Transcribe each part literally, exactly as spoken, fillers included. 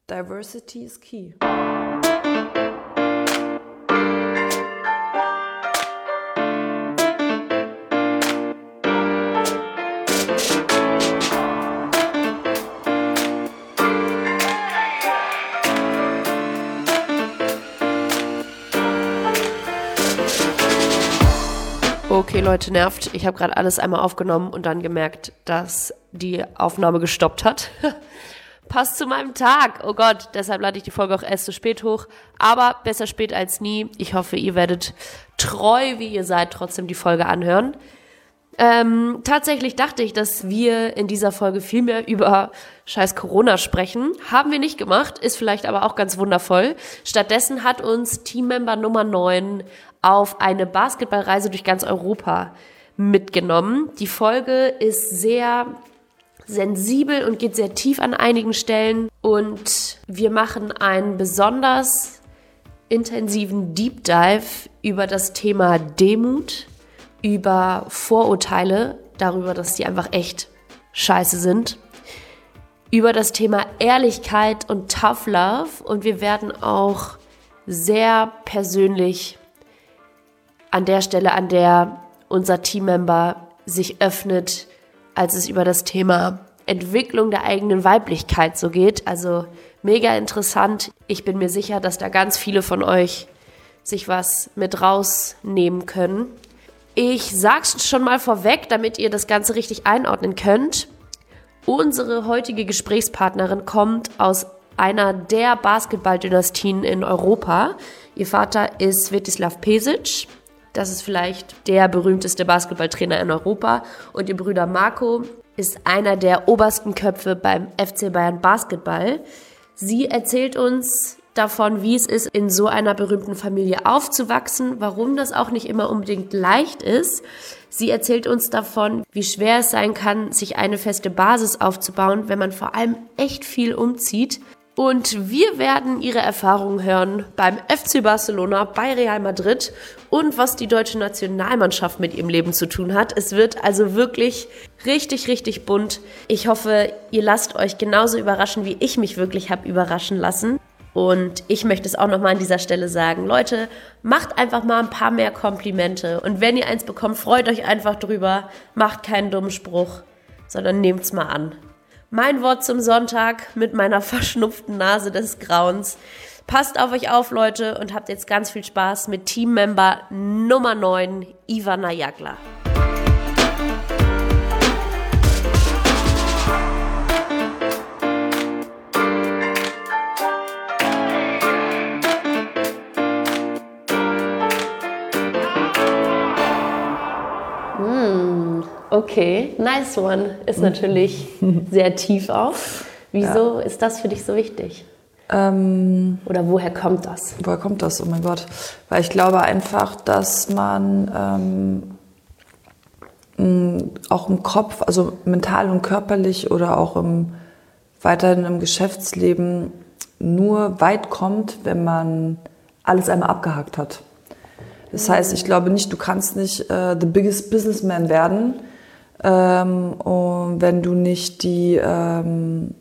Diversity is key. Okay, Leute, nervt. Ich habe gerade alles einmal aufgenommen und dann gemerkt, dass die Aufnahme gestoppt hat. Passt zu meinem Tag. Oh Gott, deshalb lade ich die Folge auch erst so spät hoch. Aber besser spät als nie. Ich hoffe, ihr werdet treu, wie ihr seid, trotzdem die Folge anhören. Ähm, tatsächlich dachte ich, dass wir in dieser Folge viel mehr über scheiß Corona sprechen. Haben wir nicht gemacht, ist vielleicht aber auch ganz wundervoll. Stattdessen hat uns Teammember Nummer neun auf eine Basketballreise durch ganz Europa mitgenommen. Die Folge ist sehr sensibel und geht sehr tief an einigen Stellen. Und wir machen einen besonders intensiven Deep Dive über das Thema Demut, über Vorurteile, darüber, dass die einfach echt scheiße sind, über das Thema Ehrlichkeit und Tough Love, und wir werden auch sehr persönlich an der Stelle, an der unser Teammember sich öffnet, als es über das Thema Entwicklung der eigenen Weiblichkeit so geht. Also mega interessant. Ich bin mir sicher, dass da ganz viele von euch sich was mit rausnehmen können. Ich sag's schon mal vorweg, damit ihr das Ganze richtig einordnen könnt. Unsere heutige Gesprächspartnerin kommt aus einer der Basketballdynastien in Europa. Ihr Vater ist Svetislav Pešić. Das ist vielleicht der berühmteste Basketballtrainer in Europa. Und ihr Bruder Marko ist einer der obersten Köpfe beim F C Bayern Basketball. Sie erzählt uns davon, wie es ist, in so einer berühmten Familie aufzuwachsen, warum das auch nicht immer unbedingt leicht ist. Sie erzählt uns davon, wie schwer es sein kann, sich eine feste Basis aufzubauen, wenn man vor allem echt viel umzieht. Und wir werden ihre Erfahrungen hören beim F C Barcelona, bei Real Madrid und was die deutsche Nationalmannschaft mit ihrem Leben zu tun hat. Es wird also wirklich richtig, richtig bunt. Ich hoffe, ihr lasst euch genauso überraschen, wie ich mich wirklich habe überraschen lassen. Und ich möchte es auch nochmal an dieser Stelle sagen, Leute, macht einfach mal ein paar mehr Komplimente. Und wenn ihr eins bekommt, freut euch einfach drüber, macht keinen dummen Spruch, sondern nehmt's mal an. Mein Wort zum Sonntag mit meiner verschnupften Nase des Grauens. Passt auf euch auf, Leute, und habt jetzt ganz viel Spaß mit Teammember Nummer neun, Ivana Jagla. Okay, nice one. Ist natürlich sehr tief auch. Wieso ja. ist das für dich so wichtig? Ähm, Oder woher kommt das? Woher kommt das? Oh mein Gott. Weil ich glaube einfach, dass man ähm, auch im Kopf, also mental und körperlich oder auch im, weiterhin im Geschäftsleben nur weit kommt, wenn man alles einmal abgehakt hat. Das heißt, ich glaube nicht, du kannst nicht äh, the biggest businessman werden, ähm, und wenn du nicht die, ähm,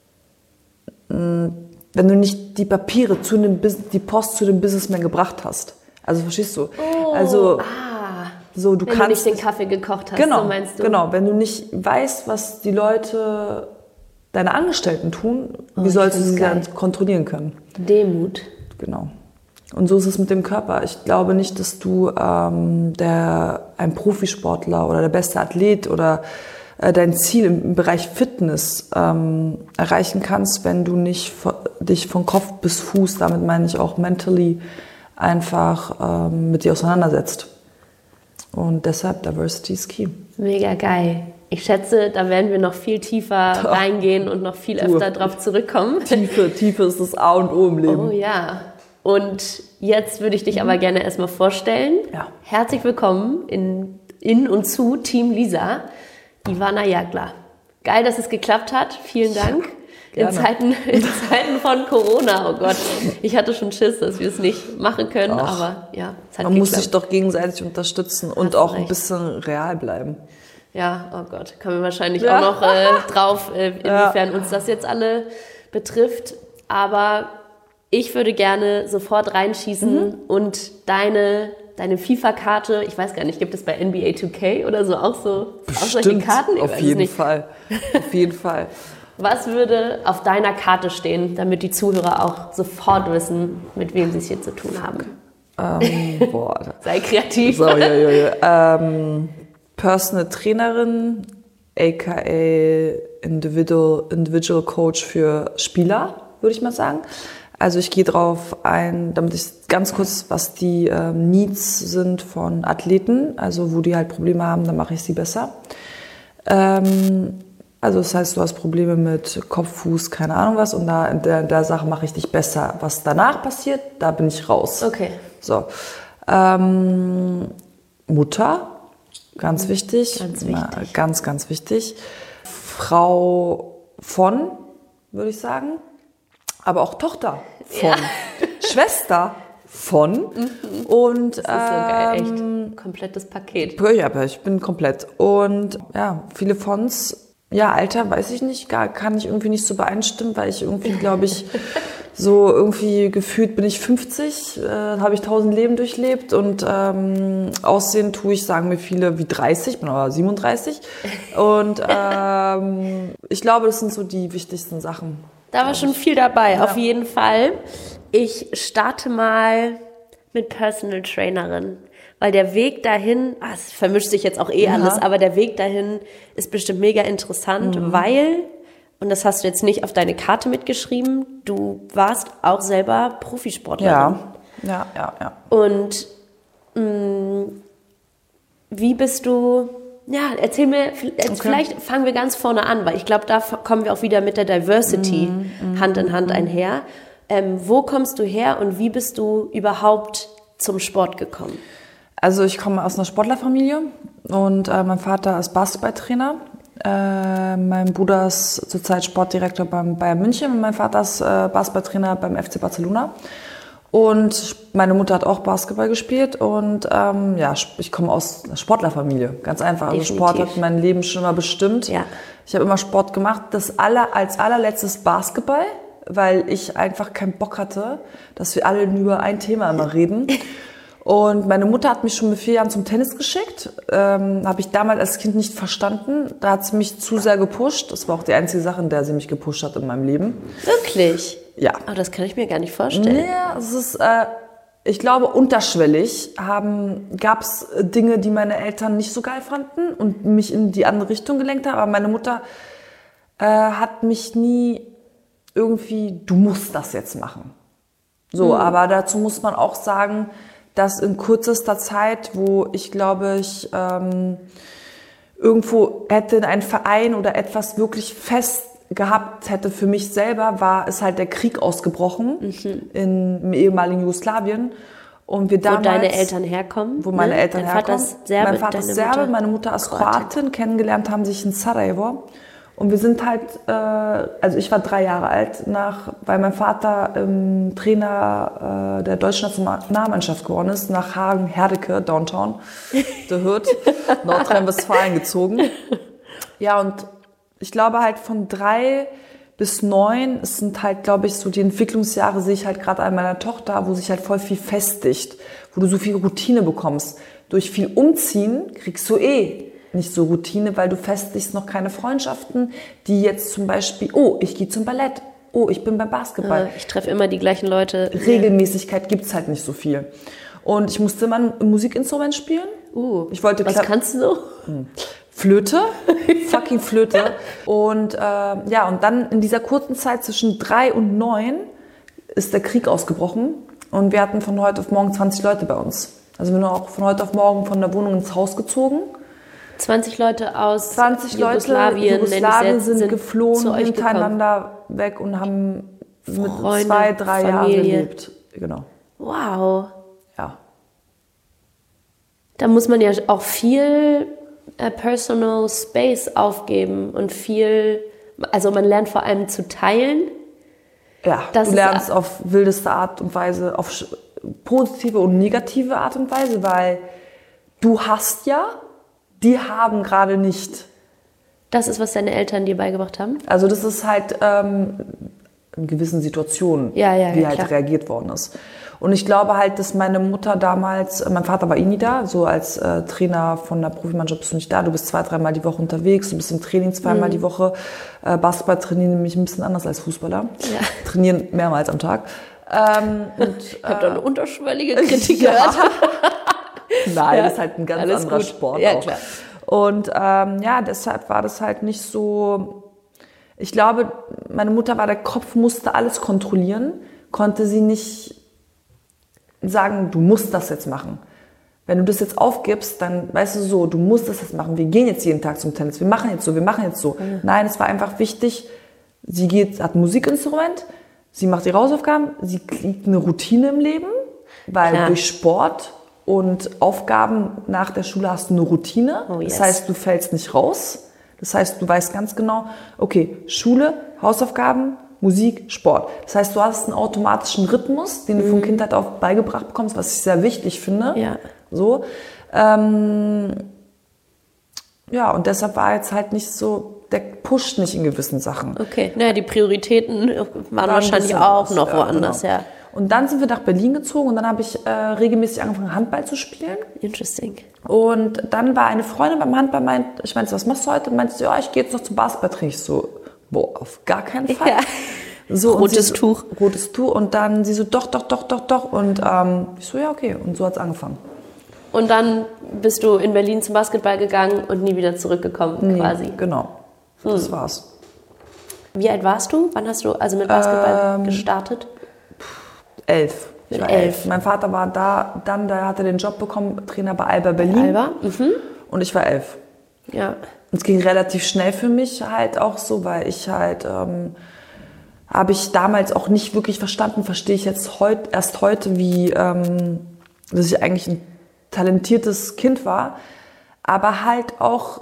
wenn du nicht die Papiere zu dem die Post zu dem Businessman gebracht hast. Also verstehst du? Oh, also ah, so du wenn kannst du nicht den Kaffee gekocht hast, genau, so meinst du? Genau, wenn du nicht weißt, was die Leute, deine Angestellten tun, oh, wie sollst du sie dann kontrollieren können? Demut. Genau. Und so ist es mit dem Körper. Ich glaube nicht, dass du ähm, der, ein Profisportler oder der beste Athlet oder äh, dein Ziel im, im Bereich Fitness ähm, erreichen kannst, wenn du nicht von, dich von Kopf bis Fuß, damit meine ich auch mentally, einfach ähm, mit dir auseinandersetzt. Und deshalb Diversity is key. Mega geil. Ich schätze, da werden wir noch viel tiefer Doch. reingehen und noch viel du. öfter drauf zurückkommen. Tiefe, Tiefe ist das A und O im Leben. Oh ja. Und jetzt würde ich dich aber gerne erstmal vorstellen. Ja. Herzlich willkommen in, in und zu Team Lisa, Ivana Jagla. Geil, dass es geklappt hat. Vielen Dank. Ja, in, Zeiten, in Zeiten von Corona, oh Gott. Ich hatte schon Schiss, dass wir es nicht machen können, Ach, aber ja, es hat Man geklappt. muss sich doch gegenseitig unterstützen und Hast auch recht. ein bisschen real bleiben. Ja, oh Gott, kommen wir wahrscheinlich ja. auch noch äh, drauf, äh, inwiefern ja. uns das jetzt alle betrifft. aber ich würde gerne sofort reinschießen mhm. und deine, deine FIFA-Karte, ich weiß gar nicht, gibt es bei N B A zwei K oder so auch so auch solche Karten? Ich auf weiß jeden nicht. Fall. Auf jeden Fall. Was würde auf deiner Karte stehen, damit die Zuhörer auch sofort wissen, mit wem sie es hier zu tun haben? Ähm, boah. Sei kreativ. So, ja, ja, ja. Ähm, Personal Trainerin, aka Individual, Individual Coach für Spieler, würde ich mal sagen. Also ich gehe drauf ein, damit ich ganz kurz, was die ähm, Needs sind von Athleten, also wo die halt Probleme haben, dann mache ich sie besser. Ähm, also das heißt, du hast Probleme mit Kopf, Fuß, keine Ahnung was, und da in der, in der Sache mache ich dich besser. Was danach passiert, da bin ich raus. Okay. So. Ähm, Mutter, ganz wichtig. Ganz wichtig. Na, ganz, ganz wichtig. Frau von, würde ich sagen. Aber auch Tochter von. Ja. Schwester von. Mhm. Und, das ist so geil, echt. Komplettes Paket. Ja, aber ich bin komplett. Und ja, viele Fons. Ja, Alter, weiß ich nicht, gar, kann ich irgendwie nicht so beeinstimmen, weil ich irgendwie, glaube ich, so irgendwie gefühlt bin ich fünfzig, äh, habe ich tausend Leben durchlebt und ähm, aussehen tue ich, sagen mir viele, wie dreißig, bin aber siebenunddreißig und ähm, ich glaube, das sind so die wichtigsten Sachen. Da war schon viel dabei, ja. Auf jeden Fall. Ich starte mal mit Personal Trainerin. Weil der Weg dahin, ah, es vermischt sich jetzt auch eh ja. alles, aber der Weg dahin ist bestimmt mega interessant, mhm. weil, und das hast du jetzt nicht auf deine Karte mitgeschrieben, du warst auch selber Profisportlerin. Ja, ja, ja, ja. Und mh, wie bist du, ja, erzähl mir, okay. vielleicht fangen wir ganz vorne an, weil ich glaube, da kommen wir auch wieder mit der Diversity mhm. Hand in Hand mhm. einher. Ähm, wo kommst du her und wie bist du überhaupt zum Sport gekommen? Also ich komme aus einer Sportlerfamilie und äh, mein Vater ist Basketballtrainer. Äh, mein Bruder ist zurzeit Sportdirektor beim Bayern München und mein Vater ist äh, Basketballtrainer beim F C Barcelona. Und meine Mutter hat auch Basketball gespielt und ähm, ja, ich komme aus einer Sportlerfamilie, ganz einfach. Also Sport hat mein Leben schon immer bestimmt. Ja. Ich habe immer Sport gemacht. Das aller, als allerletztes Basketball, weil ich einfach keinen Bock hatte, dass wir alle nur ein Thema immer reden. Und meine Mutter hat mich schon mit vier Jahren zum Tennis geschickt. Ähm, habe ich damals als Kind nicht verstanden. Da hat sie mich zu sehr gepusht. Das war auch die einzige Sache, in der sie mich gepusht hat in meinem Leben. Wirklich? Ja. Aber das kann ich mir gar nicht vorstellen. Ja, es ist, äh, ich glaube, unterschwellig gab es Dinge, die meine Eltern nicht so geil fanden und mich in die andere Richtung gelenkt haben. Aber meine Mutter äh, hat mich nie irgendwie, du musst das jetzt machen. So, mhm. aber dazu muss man auch sagen, dass in kürzester Zeit, wo ich glaube, ich ähm, irgendwo hätte in einen Verein oder etwas wirklich fest gehabt hätte für mich selber, war, ist halt der Krieg ausgebrochen mhm. in, im ehemaligen Jugoslawien. Und wir damals, wo deine Eltern herkommen? Wo meine ne? Eltern Dein herkommen. Vater ist Serbe, mein Vater ist Serbe, Mutter meine Mutter ist Kroatin. Kroatin, kennengelernt haben sich in Sarajevo. Und wir sind halt, äh, also ich war drei Jahre alt, nach, weil mein Vater ähm, Trainer äh, der deutschen Nationalmannschaft geworden ist, nach Hagen-Herdecke, Downtown, der Hürth, Nordrhein-Westfalen gezogen. Ja, und ich glaube halt von drei bis neun, es sind halt, glaube ich, so die Entwicklungsjahre, sehe ich halt gerade an meiner Tochter, wo sich halt voll viel festigt, wo du so viel Routine bekommst. Durch viel Umziehen kriegst du eh nicht so Routine, weil du festigst noch keine Freundschaften, die jetzt zum Beispiel, oh, ich gehe zum Ballett, oh, ich bin beim Basketball. Ja, ich treffe immer die gleichen Leute. Regelmäßigkeit gibt's halt nicht so viel. Und ich musste immer ein Musikinstrument spielen. Uh, ich wollte was Kla- kannst du so? Flöte, fucking Flöte. Und äh, ja, und dann in dieser kurzen Zeit zwischen drei und neun ist der Krieg ausgebrochen und wir hatten von heute auf morgen zwanzig Leute bei uns. Also wir sind auch von heute auf morgen von der Wohnung ins Haus gezogen. zwanzig Leute aus zwanzig Jugoslawien, Leute Jugoslawien sind, sind geflohen hintereinander gekommen. Weg und haben mit Freunde, zwei, drei Jahren gelebt. Genau. Wow. Ja. Da muss man ja auch viel äh, Personal Space aufgeben und viel, also man lernt vor allem zu teilen. Ja, das du lernst auf wildeste Art und Weise, auf positive und negative Art und Weise, weil du hast ja, die haben gerade nicht. Das ist, was deine Eltern dir beigebracht haben? Also das ist halt, ähm, in gewissen Situationen, Ja, ja, wie ja, halt klar. reagiert worden ist. Und ich glaube halt, dass meine Mutter damals, mein Vater war eh nie da, so als äh, Trainer von der Profimannschaft bist du nicht da, du bist zwei, dreimal die Woche unterwegs, du bist im Training zweimal Mhm. die Woche. Äh, Basketball trainieren nämlich ein bisschen anders als Fußballer, Ja. trainieren mehrmals am Tag. Ähm, und, Ich habe da eine unterschwellige Kritik ja. gehört. Nein, Ja, das ist halt ein ganz alles anderer gut. Sport Ja, auch. klar. Und ähm, ja, deshalb war das halt nicht so. Ich glaube, meine Mutter war der Kopf, musste alles kontrollieren, konnte sie nicht sagen, du musst das jetzt machen. Wenn du das jetzt aufgibst, dann weißt du so, du musst das jetzt machen. Wir gehen jetzt jeden Tag zum Tennis, wir machen jetzt so, wir machen jetzt so. Mhm. Nein, es war einfach wichtig, sie geht, hat ein Musikinstrument, sie macht ihre Hausaufgaben, sie kriegt eine Routine im Leben, weil Klar. durch Sport und Aufgaben nach der Schule hast du eine Routine. Oh, yes. Das heißt, du fällst nicht raus. Das heißt, du weißt ganz genau, okay, Schule, Hausaufgaben, Musik, Sport. Das heißt, du hast einen automatischen Rhythmus, den du von Kindheit auf beigebracht bekommst, was ich sehr wichtig finde. Ja. So. Ähm, ja, und deshalb war jetzt halt nicht so, der pusht nicht in gewissen Sachen. Okay, naja, die Prioritäten waren wahrscheinlich bisschen auch anders, noch ja, woanders, genau. ja. Und dann sind wir nach Berlin gezogen und dann habe ich äh, regelmäßig angefangen, Handball zu spielen. Interesting. Und dann war eine Freundin beim Handball, meint, ich meinte, was machst du heute? Und meinte sie, ja, ich gehe jetzt noch zum Basketballtraining. Ich so, boah, auf gar keinen Fall. Ja. So, und Rotes sie so, Tuch. Rotes Tuch. Und dann sie so, doch, doch, doch, doch, doch. Und ähm, ich so, ja, okay. Und so hat's angefangen. Und dann bist du in Berlin zum Basketball gegangen und nie wieder zurückgekommen, Nee, quasi. Genau. Das war's. Wie alt warst du? Wann hast du also mit Basketball gestartet? Elf. Ich Mit war elf. elf. Mein Vater war da, dann, da hat er den Job bekommen, Trainer bei Alba Berlin. Alba? Mhm. Und ich war elf. Ja. Und es ging relativ schnell für mich halt auch so, weil ich halt, ähm, habe ich damals auch nicht wirklich verstanden, verstehe ich jetzt heut, erst heute, wie, ähm, dass ich eigentlich ein talentiertes Kind war, aber halt auch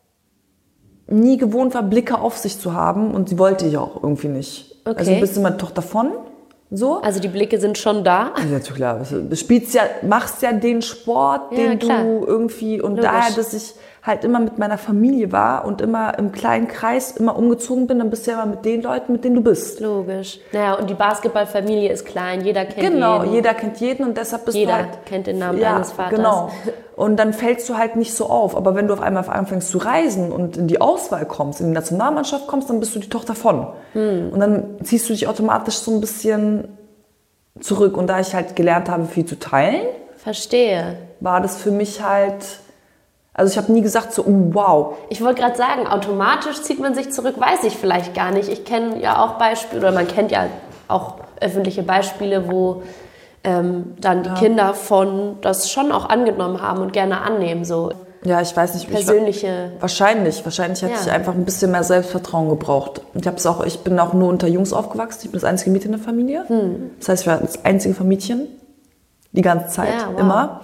nie gewohnt war, Blicke auf sich zu haben und die wollte ich auch irgendwie nicht. Okay. Also ein bisschen meine Tochter von, so. Also die Blicke sind schon da. Ja, natürlich klar. Du spielst ja, machst ja den Sport, Ja, den klar. du irgendwie, und Logisch. daher, dass ich halt immer mit meiner Familie war und immer im kleinen Kreis immer umgezogen bin, dann bist du ja immer mit den Leuten, mit denen du bist. Logisch. Naja, und die Basketballfamilie ist klein, jeder kennt Genau, jeden. jeder kennt jeden und deshalb bist Jeder du halt... kennt den Namen ja, eines Vaters. Genau. Und dann fällst du halt nicht so auf. Aber wenn du auf einmal anfängst zu reisen und in die Auswahl kommst, in die Nationalmannschaft kommst, dann bist du die Tochter von. Hm. Und dann ziehst du dich automatisch so ein bisschen zurück. Und da ich halt gelernt habe, viel zu teilen, Verstehe. war das für mich halt... Also ich habe nie gesagt so, oh, wow. Ich wollte gerade sagen, automatisch zieht man sich zurück, weiß ich vielleicht gar nicht. Ich kenne ja auch Beispiele, oder man kennt ja auch öffentliche Beispiele, wo ähm, dann die Ja. Kinder von das schon auch angenommen haben und gerne annehmen, so Ja, ich weiß nicht. persönliche... Ich, wahrscheinlich, wahrscheinlich hätte Ja. ich einfach ein bisschen mehr Selbstvertrauen gebraucht. Ich habe es auch, ich bin auch nur unter Jungs aufgewachsen. Ich bin das einzige Mädchen in der Familie. Hm. Das heißt, ich war das einzige Mädchen die ganze Zeit, Ja, wow. immer.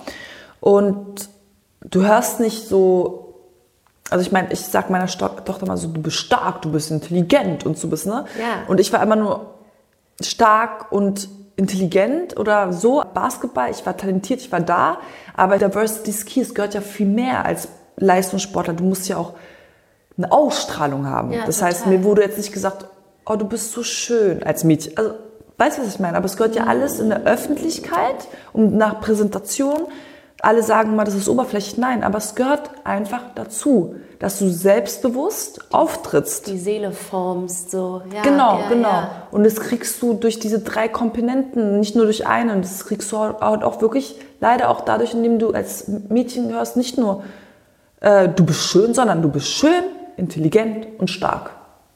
Und du hörst nicht so, also ich meine, ich sag meiner Sto- Tochter mal so, du bist stark, du bist intelligent und so bist, ne? Ja. Und ich war immer nur stark und intelligent oder so. Basketball, ich war talentiert, ich war da, aber Diversity is key, es gehört ja viel mehr als Leistungssportler. Du musst ja auch eine Ausstrahlung haben. Ja, das total. heißt, mir wurde jetzt nicht gesagt, oh, du bist so schön als Mädchen. Also, weißt du, was ich meine? Aber es gehört ja alles in der Öffentlichkeit und nach Präsentation. Alle sagen mal, das ist oberflächlich. Nein, aber es gehört einfach dazu, dass du selbstbewusst auftrittst. Die Seele formst, so. Ja, Genau, ja, genau. Ja. Und das kriegst du durch diese drei Komponenten, nicht nur durch einen. Das kriegst du halt auch wirklich leider auch dadurch, indem du als Mädchen hörst, nicht nur äh, du bist schön, sondern du bist schön, intelligent und stark.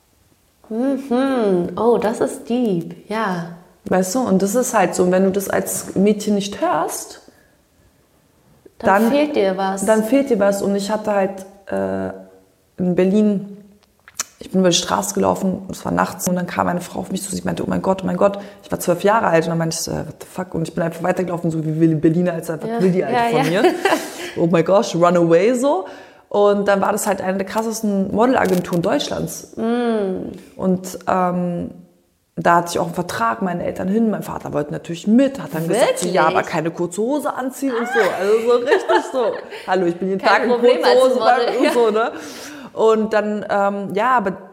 Mhm. Oh, das ist deep, ja. Weißt du? Und das ist halt so. Und wenn du das als Mädchen nicht hörst, Dann, Dann- fehlt dir was. dann fehlt dir was. Und ich hatte halt äh, in Berlin, ich bin über die Straße gelaufen, es war nachts, und dann kam eine Frau auf mich zu, sie meinte, oh mein Gott, oh mein Gott, ich war zwölf Jahre alt, und dann meinte ich so, äh, what the fuck, und ich bin einfach weitergelaufen, so wie will Berliner, als einfach Ja, will die Alte ja, von ja. mir. Oh my gosh, run away, so. Und dann war das halt eine der krassesten Modelagenturen Deutschlands. Mm. Und ähm, da hatte ich auch einen Vertrag, meine Eltern hin, mein Vater wollte natürlich mit, hat dann gesagt, so, Wirklich? ja, aber keine kurze Hose anziehen und so. Also so richtig so. Hallo, ich bin jeden Kein Tag in Problem kurze als Hose Model, und so, ne? Und dann, ähm, ja, aber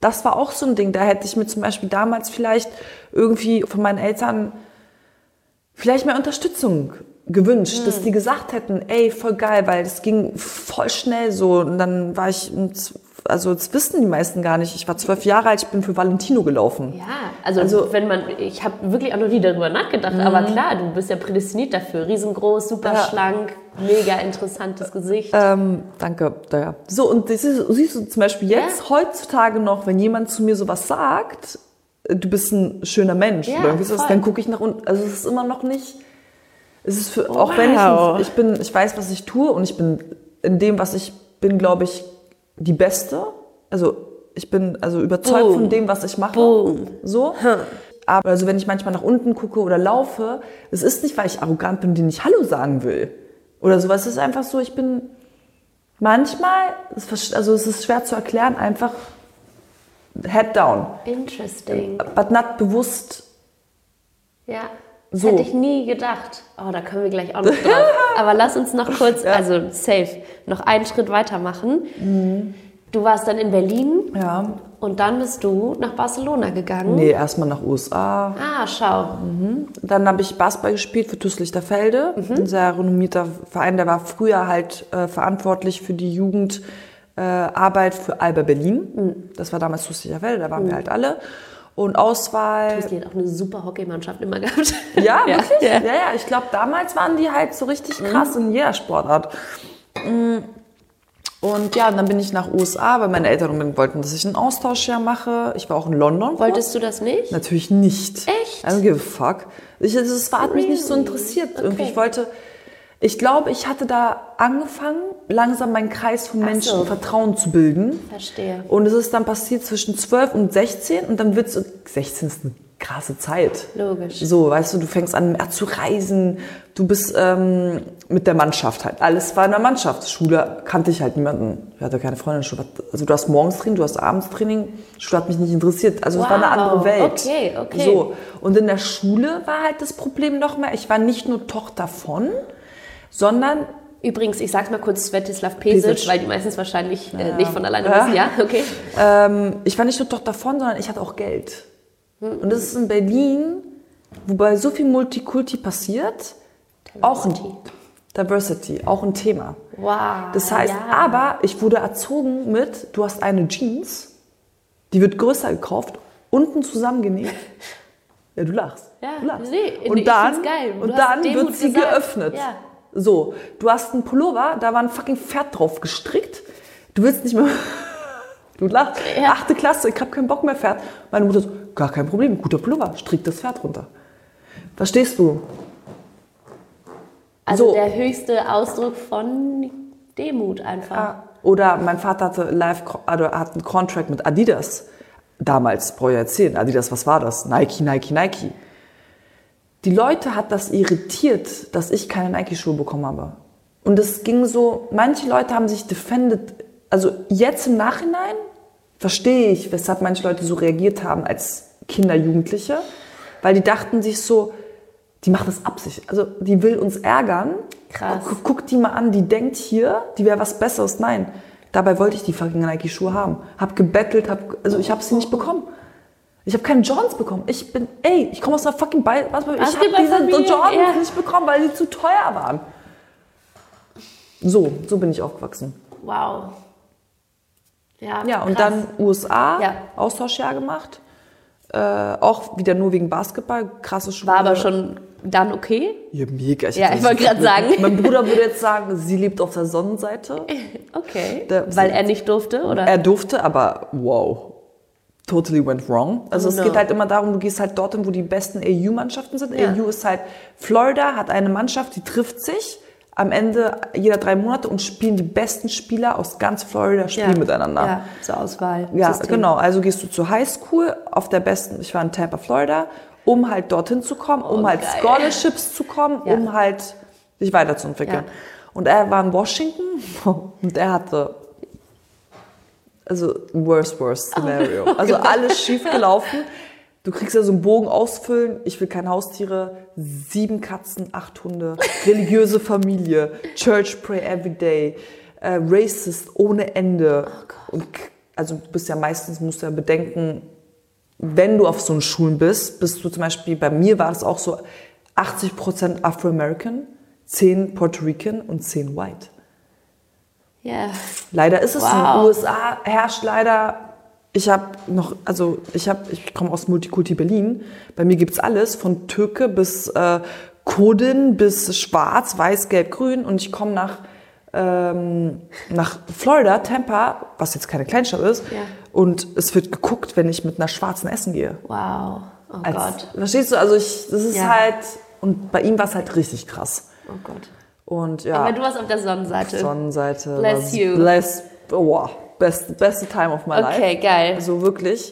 das war auch so ein Ding. Da hätte ich mir zum Beispiel damals vielleicht irgendwie von meinen Eltern vielleicht mehr Unterstützung gewünscht, mhm. dass die gesagt hätten, ey, voll geil, weil es ging voll schnell so. Und dann war ich, also das wissen die meisten gar nicht, ich war zwölf Jahre alt, ich bin für Valentino gelaufen. Ja, also, also wenn man, ich habe wirklich auch noch nie darüber nachgedacht, mhm. aber klar, du bist ja prädestiniert dafür. Riesengroß, super ja. schlank, mega interessantes Gesicht. Ähm, danke. Ja. So, und das ist, siehst du zum Beispiel jetzt, ja. heutzutage noch, wenn jemand zu mir sowas sagt, du bist ein schöner Mensch, ja, oder irgendwie sowas, dann gucke ich nach unten. Also es ist immer noch nicht, es ist für, auch wow. wenn ich, ich bin, ich weiß, was ich tue und ich bin in dem, was ich bin, glaube ich, die Beste. Also ich bin also überzeugt Boom. von dem, was ich mache. Boom. So. Hm. Aber also wenn ich manchmal nach unten gucke oder laufe, es ist nicht, weil ich arrogant bin, denen ich Hallo sagen will oder sowas. Es ist einfach so, ich bin manchmal, also es ist schwer zu erklären, einfach head down. Interesting. But not bewusst. Ja. So. Hätte ich nie gedacht. Oh, da können wir gleich auch noch drauf. Aber lass uns noch kurz, ja. also safe, noch einen Schritt weitermachen. Mhm. Du warst dann in Berlin ja. und dann bist du nach Barcelona gegangen. Nee, erstmal nach U S A. Ah, schau. Mhm. Dann habe ich Basketball gespielt für T U S Lichterfelde. Mhm. Ein sehr renommierter Verein, der war früher halt äh, verantwortlich für die Jugendarbeit äh, für Alba Berlin. Mhm. Das war damals T U S Lichterfelde, da waren mhm. wir halt alle. Und Auswahl... Die hat auch eine super Hockeymannschaft immer gehabt. Ja, ja, wirklich? Ja, ja, ja. Ich glaube, damals waren die halt so richtig krass mhm. in jeder Sportart. Und ja, und dann bin ich nach U S A, weil meine Eltern unbedingt wollten, dass ich ein Austauschjahr mache. Ich war auch in London. Wolltest du das nicht? Natürlich nicht. Echt? I don't give a fuck. Ich, das hat really? mich nicht so interessiert. Okay. Irgendwie, ich wollte... Ich glaube, ich hatte da angefangen, langsam meinen Kreis von Menschen so. Vertrauen zu bilden. Verstehe. Und es ist dann passiert zwischen zwölf und sechzehn und dann wird es, sechzehn ist eine krasse Zeit. Logisch. So, weißt du, du fängst an mehr zu reisen, du bist ähm, mit der Mannschaft halt. Alles war in der Mannschaft. Schule kannte ich halt niemanden. Ich hatte keine Freundin. Also du hast morgens Training, du hast abends Training. Schule hat mich nicht interessiert. Also wow. es war eine andere Welt. Okay, okay. So. Und in der Schule war halt das Problem noch mehr, ich war nicht nur Tochter von, sondern... Übrigens, ich sag's mal kurz, Svetislav Pesic, Pesic. Weil die meistens wahrscheinlich äh, ja. nicht von alleine ja. wissen. Ja, okay. Ähm, ich war nicht nur Tochter von, sondern ich hatte auch Geld. Mhm. Und das ist in Berlin, wobei so viel Multikulti passiert, Diversity. auch ein Diversity, auch ein Thema. Wow. Das heißt, ja. aber ich wurde erzogen mit, du hast eine Jeans, die wird größer gekauft, unten zusammengenäht. Ja, du lachst. Ja, du lachst. Nee, und nee, dann, geil. und dann wird sie gesagt. geöffnet. Ja. So, du hast einen Pullover, da war ein fucking Pferd drauf gestrickt. Du willst nicht mehr... Du lachst. Ja. Achte Klasse, ich hab keinen Bock mehr Pferd. Meine Mutter so, gar kein Problem, guter Pullover, strick das Pferd runter. Verstehst du? Also so. Der höchste Ausdruck von Demut einfach. Ja. Oder mein Vater hatte live, also hat einen Contract mit Adidas. Damals, brauche ich erzählen. Adidas, was war das? Nike, Nike, Nike. Die Leute hat das irritiert, dass ich keine Nike-Schuhe bekommen habe. Und es ging so, manche Leute haben sich defended, also jetzt im Nachhinein verstehe ich, weshalb manche Leute so reagiert haben als Kinder, Jugendliche, weil die dachten sich so, die macht das absichtlich, also die will uns ärgern. Krass. Guck, guck die mal an, die denkt hier, die wäre was Besseres. Nein, dabei wollte ich die fucking Nike-Schuhe haben. Hab gebettelt, hab, also ich habe sie nicht bekommen. Ich habe keine Jordans bekommen. Ich bin, ey, ich komme aus einer fucking Ball. Was, ich habe diese Jordans ja. nicht bekommen, weil sie zu teuer waren. So, so bin ich aufgewachsen. Wow. Ja, ja und krass. dann U S A, ja. Austauschjahr gemacht. Äh, auch wieder nur wegen Basketball, krasse Schule. War aber schon dann okay? Ja, mega. Ich ja, ich wollte gerade sagen. Mein Bruder würde jetzt sagen, sie lebt auf der Sonnenseite. Okay, der, weil er nicht durfte, oder? Er durfte, aber wow. Totally went wrong. Also oh, es no. geht halt immer darum, du gehst halt dorthin, wo die besten A U-Mannschaften sind. Ja. A U ist halt, Florida hat eine Mannschaft, die trifft sich am Ende jeder drei Monate und spielen die besten Spieler aus ganz Florida spielen ja. miteinander. Ja, zur Auswahl. Ja, System. Genau. Also gehst du zur Highschool auf der besten, ich war in Tampa, Florida, um halt dorthin zu kommen, oh, um halt geil. Scholarships zu kommen, ja. um halt sich weiterzuentwickeln. Ja. Und er war in Washington und er hatte also worst, worst Szenario. Oh also alles schief gelaufen. Du kriegst ja so einen Bogen ausfüllen. Ich will keine Haustiere. Sieben Katzen, acht Hunde. Religiöse Familie. Church pray every day. Äh, racist ohne Ende. Oh und also du bist ja meistens, musst du ja bedenken, wenn du auf so einen Schulen bist, bist du zum Beispiel, bei mir war es auch so, achtzig Prozent Afro-American, zehn Puerto Rican und zehn White. Ja. Yeah. Leider ist es wow. so. In den U S A herrscht leider, ich habe noch, also ich habe, ich komme aus Multikulti Berlin, bei mir gibt's alles, von Türke bis äh, Kurdin bis Schwarz, Weiß, Gelb, Grün und ich komme nach ähm, nach Florida, Tampa, was jetzt keine Kleinstadt ist, ja. und es wird geguckt, wenn ich mit einer Schwarzen essen gehe. Wow, oh Als, Gott. Verstehst du, also ich, das ist ja. halt, und bei ihm war es halt richtig krass. Oh Gott. Und ja. Aber du warst auf der Sonnenseite. Sonnenseite. Bless you. Bless, oh, wow, best, beste time of my life. Okay, geil. Also wirklich.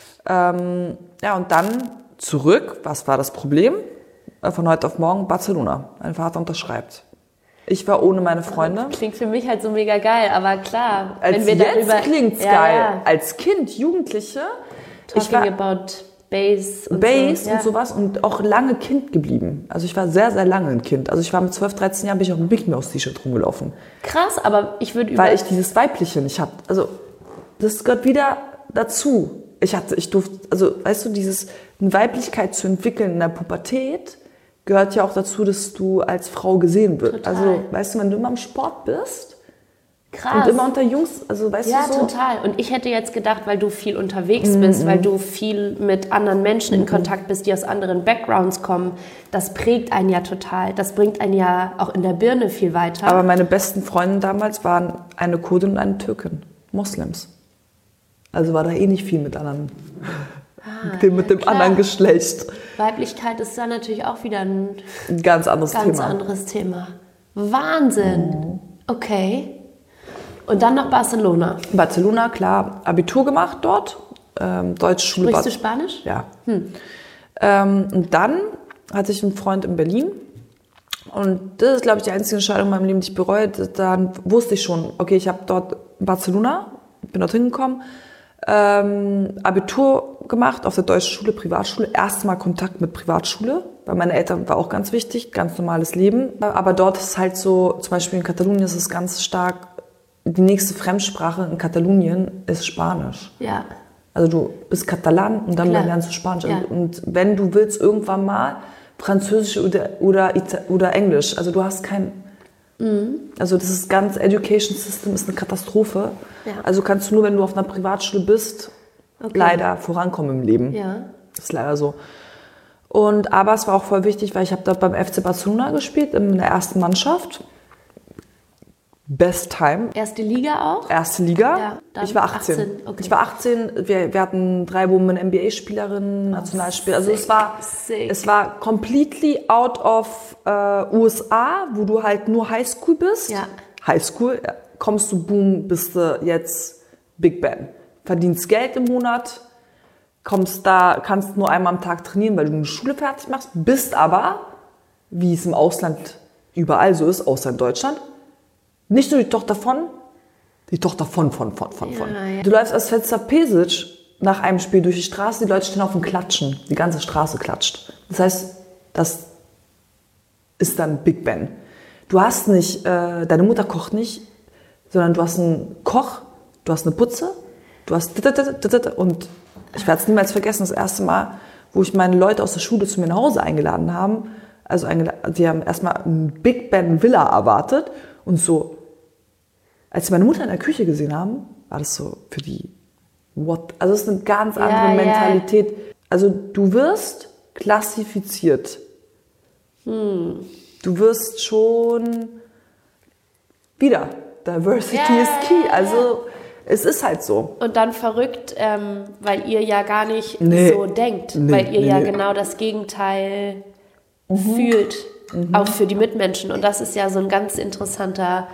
Ähm, ja, und dann zurück, was war das Problem? Von heute auf morgen Barcelona. Mein Vater unterschreibt. Ich war ohne meine Freunde. Klingt für mich halt so mega geil, aber klar. Als wenn wir jetzt darüber, klingt's ja, geil. Ja. Als Kind, Jugendliche. Talking ich war about Bass und Bass so. und ja. sowas und auch lange Kind geblieben. Also ich war sehr, sehr lange ein Kind. Also ich war mit zwölf, dreizehn Jahren bin ich auch im Big Mouse T-Shirt rumgelaufen. Krass, aber ich würde über... Weil ich dieses Weibliche nicht hatte. Also das gehört wieder dazu. Ich hatte, ich durfte, also weißt du, dieses eine Weiblichkeit zu entwickeln in der Pubertät gehört ja auch dazu, dass du als Frau gesehen wirst. Total. Also weißt du, wenn du immer im Sport bist Krass. und immer unter Jungs, also weißt ja, du so. Ja, total. Und ich hätte jetzt gedacht, weil du viel unterwegs mm-hmm. bist, weil du viel mit anderen Menschen in mm-hmm. Kontakt bist, die aus anderen Backgrounds kommen, das prägt einen ja total. Das bringt einen ja auch in der Birne viel weiter. Aber meine besten Freunde damals waren eine Kurdin und eine Türkin, Moslems. Also war da eh nicht viel mit anderen, ah, mit dem, mit dem anderen Geschlecht. Weiblichkeit ist da natürlich auch wieder ein, ein ganz anderes ganz Thema. anderes Thema. Wahnsinn. Mhm. Okay. Und dann nach Barcelona. Barcelona, klar. Abitur gemacht dort. Ähm, Deutsche Schule. Sprichst du Spanisch? Ja. Hm. Ähm, und dann hatte ich einen Freund in Berlin. Und das ist, glaube ich, die einzige Entscheidung in meinem Leben, die ich bereue. Dann wusste ich schon, okay, ich habe dort Barcelona, bin dort hingekommen, ähm, Abitur gemacht auf der Deutschen Schule, Privatschule. Erstmal Kontakt mit Privatschule, weil meine Eltern war auch ganz wichtig, ganz normales Leben. Aber dort ist es halt so, zum Beispiel in Katalonien ist es ganz stark, die nächste Fremdsprache in Katalonien ist Spanisch. Ja. Also du bist Katalan und dann Klar. lernst du Spanisch. Ja. Und wenn du willst, irgendwann mal Französisch oder, oder, oder Englisch. Also du hast kein... Mhm. Also das ist ganz... Education System ist eine Katastrophe. Ja. Also kannst du nur, wenn du auf einer Privatschule bist, okay. leider vorankommen im Leben. Ja. Das ist leider so. Und aber es war auch voll wichtig, weil ich habe dort beim F C Barcelona gespielt, in der ersten Mannschaft. Best Time. Erste Liga auch? Erste Liga. Ja, dann ich war achtzehn. achtzehn. Okay. Ich war achtzehn. Wir, wir hatten drei Women N B A-Spielerinnen, Nationalspieler. Also es war, sick. es war completely out of äh, U S A, wo du halt nur Highschool bist. Ja. Highschool, ja, kommst du, boom, bist du jetzt Big Ben. Verdienst Geld im Monat, kommst da, kannst nur einmal am Tag trainieren, weil du eine Schule fertig machst, bist aber, wie es im Ausland überall so ist, außer in Deutschland, nicht nur die Tochter von, die Tochter von, von, von, von, von. Ja, ja. Du läufst als Fenster Pesic nach einem Spiel durch die Straße, die Leute stehen auf dem Klatschen. Die ganze Straße klatscht. Das heißt, das ist dann Big Ben. Du hast nicht, äh, deine Mutter kocht nicht, sondern du hast einen Koch, du hast eine Putze, du hast und ich werde es niemals vergessen, das erste Mal, wo ich meine Leute aus der Schule zu mir nach Hause eingeladen haben, also eingeladen, die haben erstmal ein Big Ben Villa erwartet und so, als sie meine Mutter in der Küche gesehen haben, war das so für die, what? Also es ist eine ganz andere ja, Mentalität. Ja. Also du wirst klassifiziert. Hm. Du wirst schon wieder, Diversity ja, is key. ja, also ja. es ist halt so. Und dann verrückt, ähm, weil ihr ja gar nicht nee. so denkt, nee, weil ihr nee, ja nee. genau das Gegenteil mhm. fühlt, mhm. auch für die Mitmenschen. Und das ist ja so ein ganz interessanter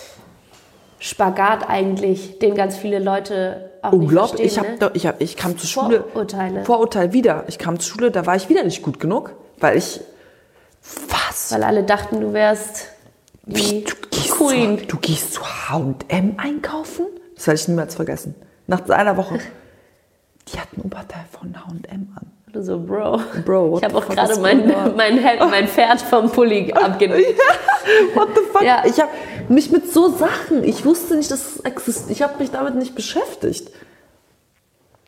Spagat eigentlich, den ganz viele Leute auch Unglaublich. nicht verstehen. Ich, hab, ne? ich, hab, ich kam zur Schule. Vorurteile. Vorurteil wieder. Ich kam zur Schule, da war ich wieder nicht gut genug, weil ich. Was? Weil alle dachten, du wärst die du gehst Queen. Zu, du gehst zu H und M einkaufen? Das werde ich niemals vergessen. Nach einer Woche. Die hatten ein Oberteil von H und M an. Du so, Bro, Bro ich habe auch gerade mein, mein, mein Pferd vom Pulli abgenäht. What the fuck? Ja. Ich habe mich mit so Sachen, ich wusste nicht, dass es existiert. Ich habe mich damit nicht beschäftigt.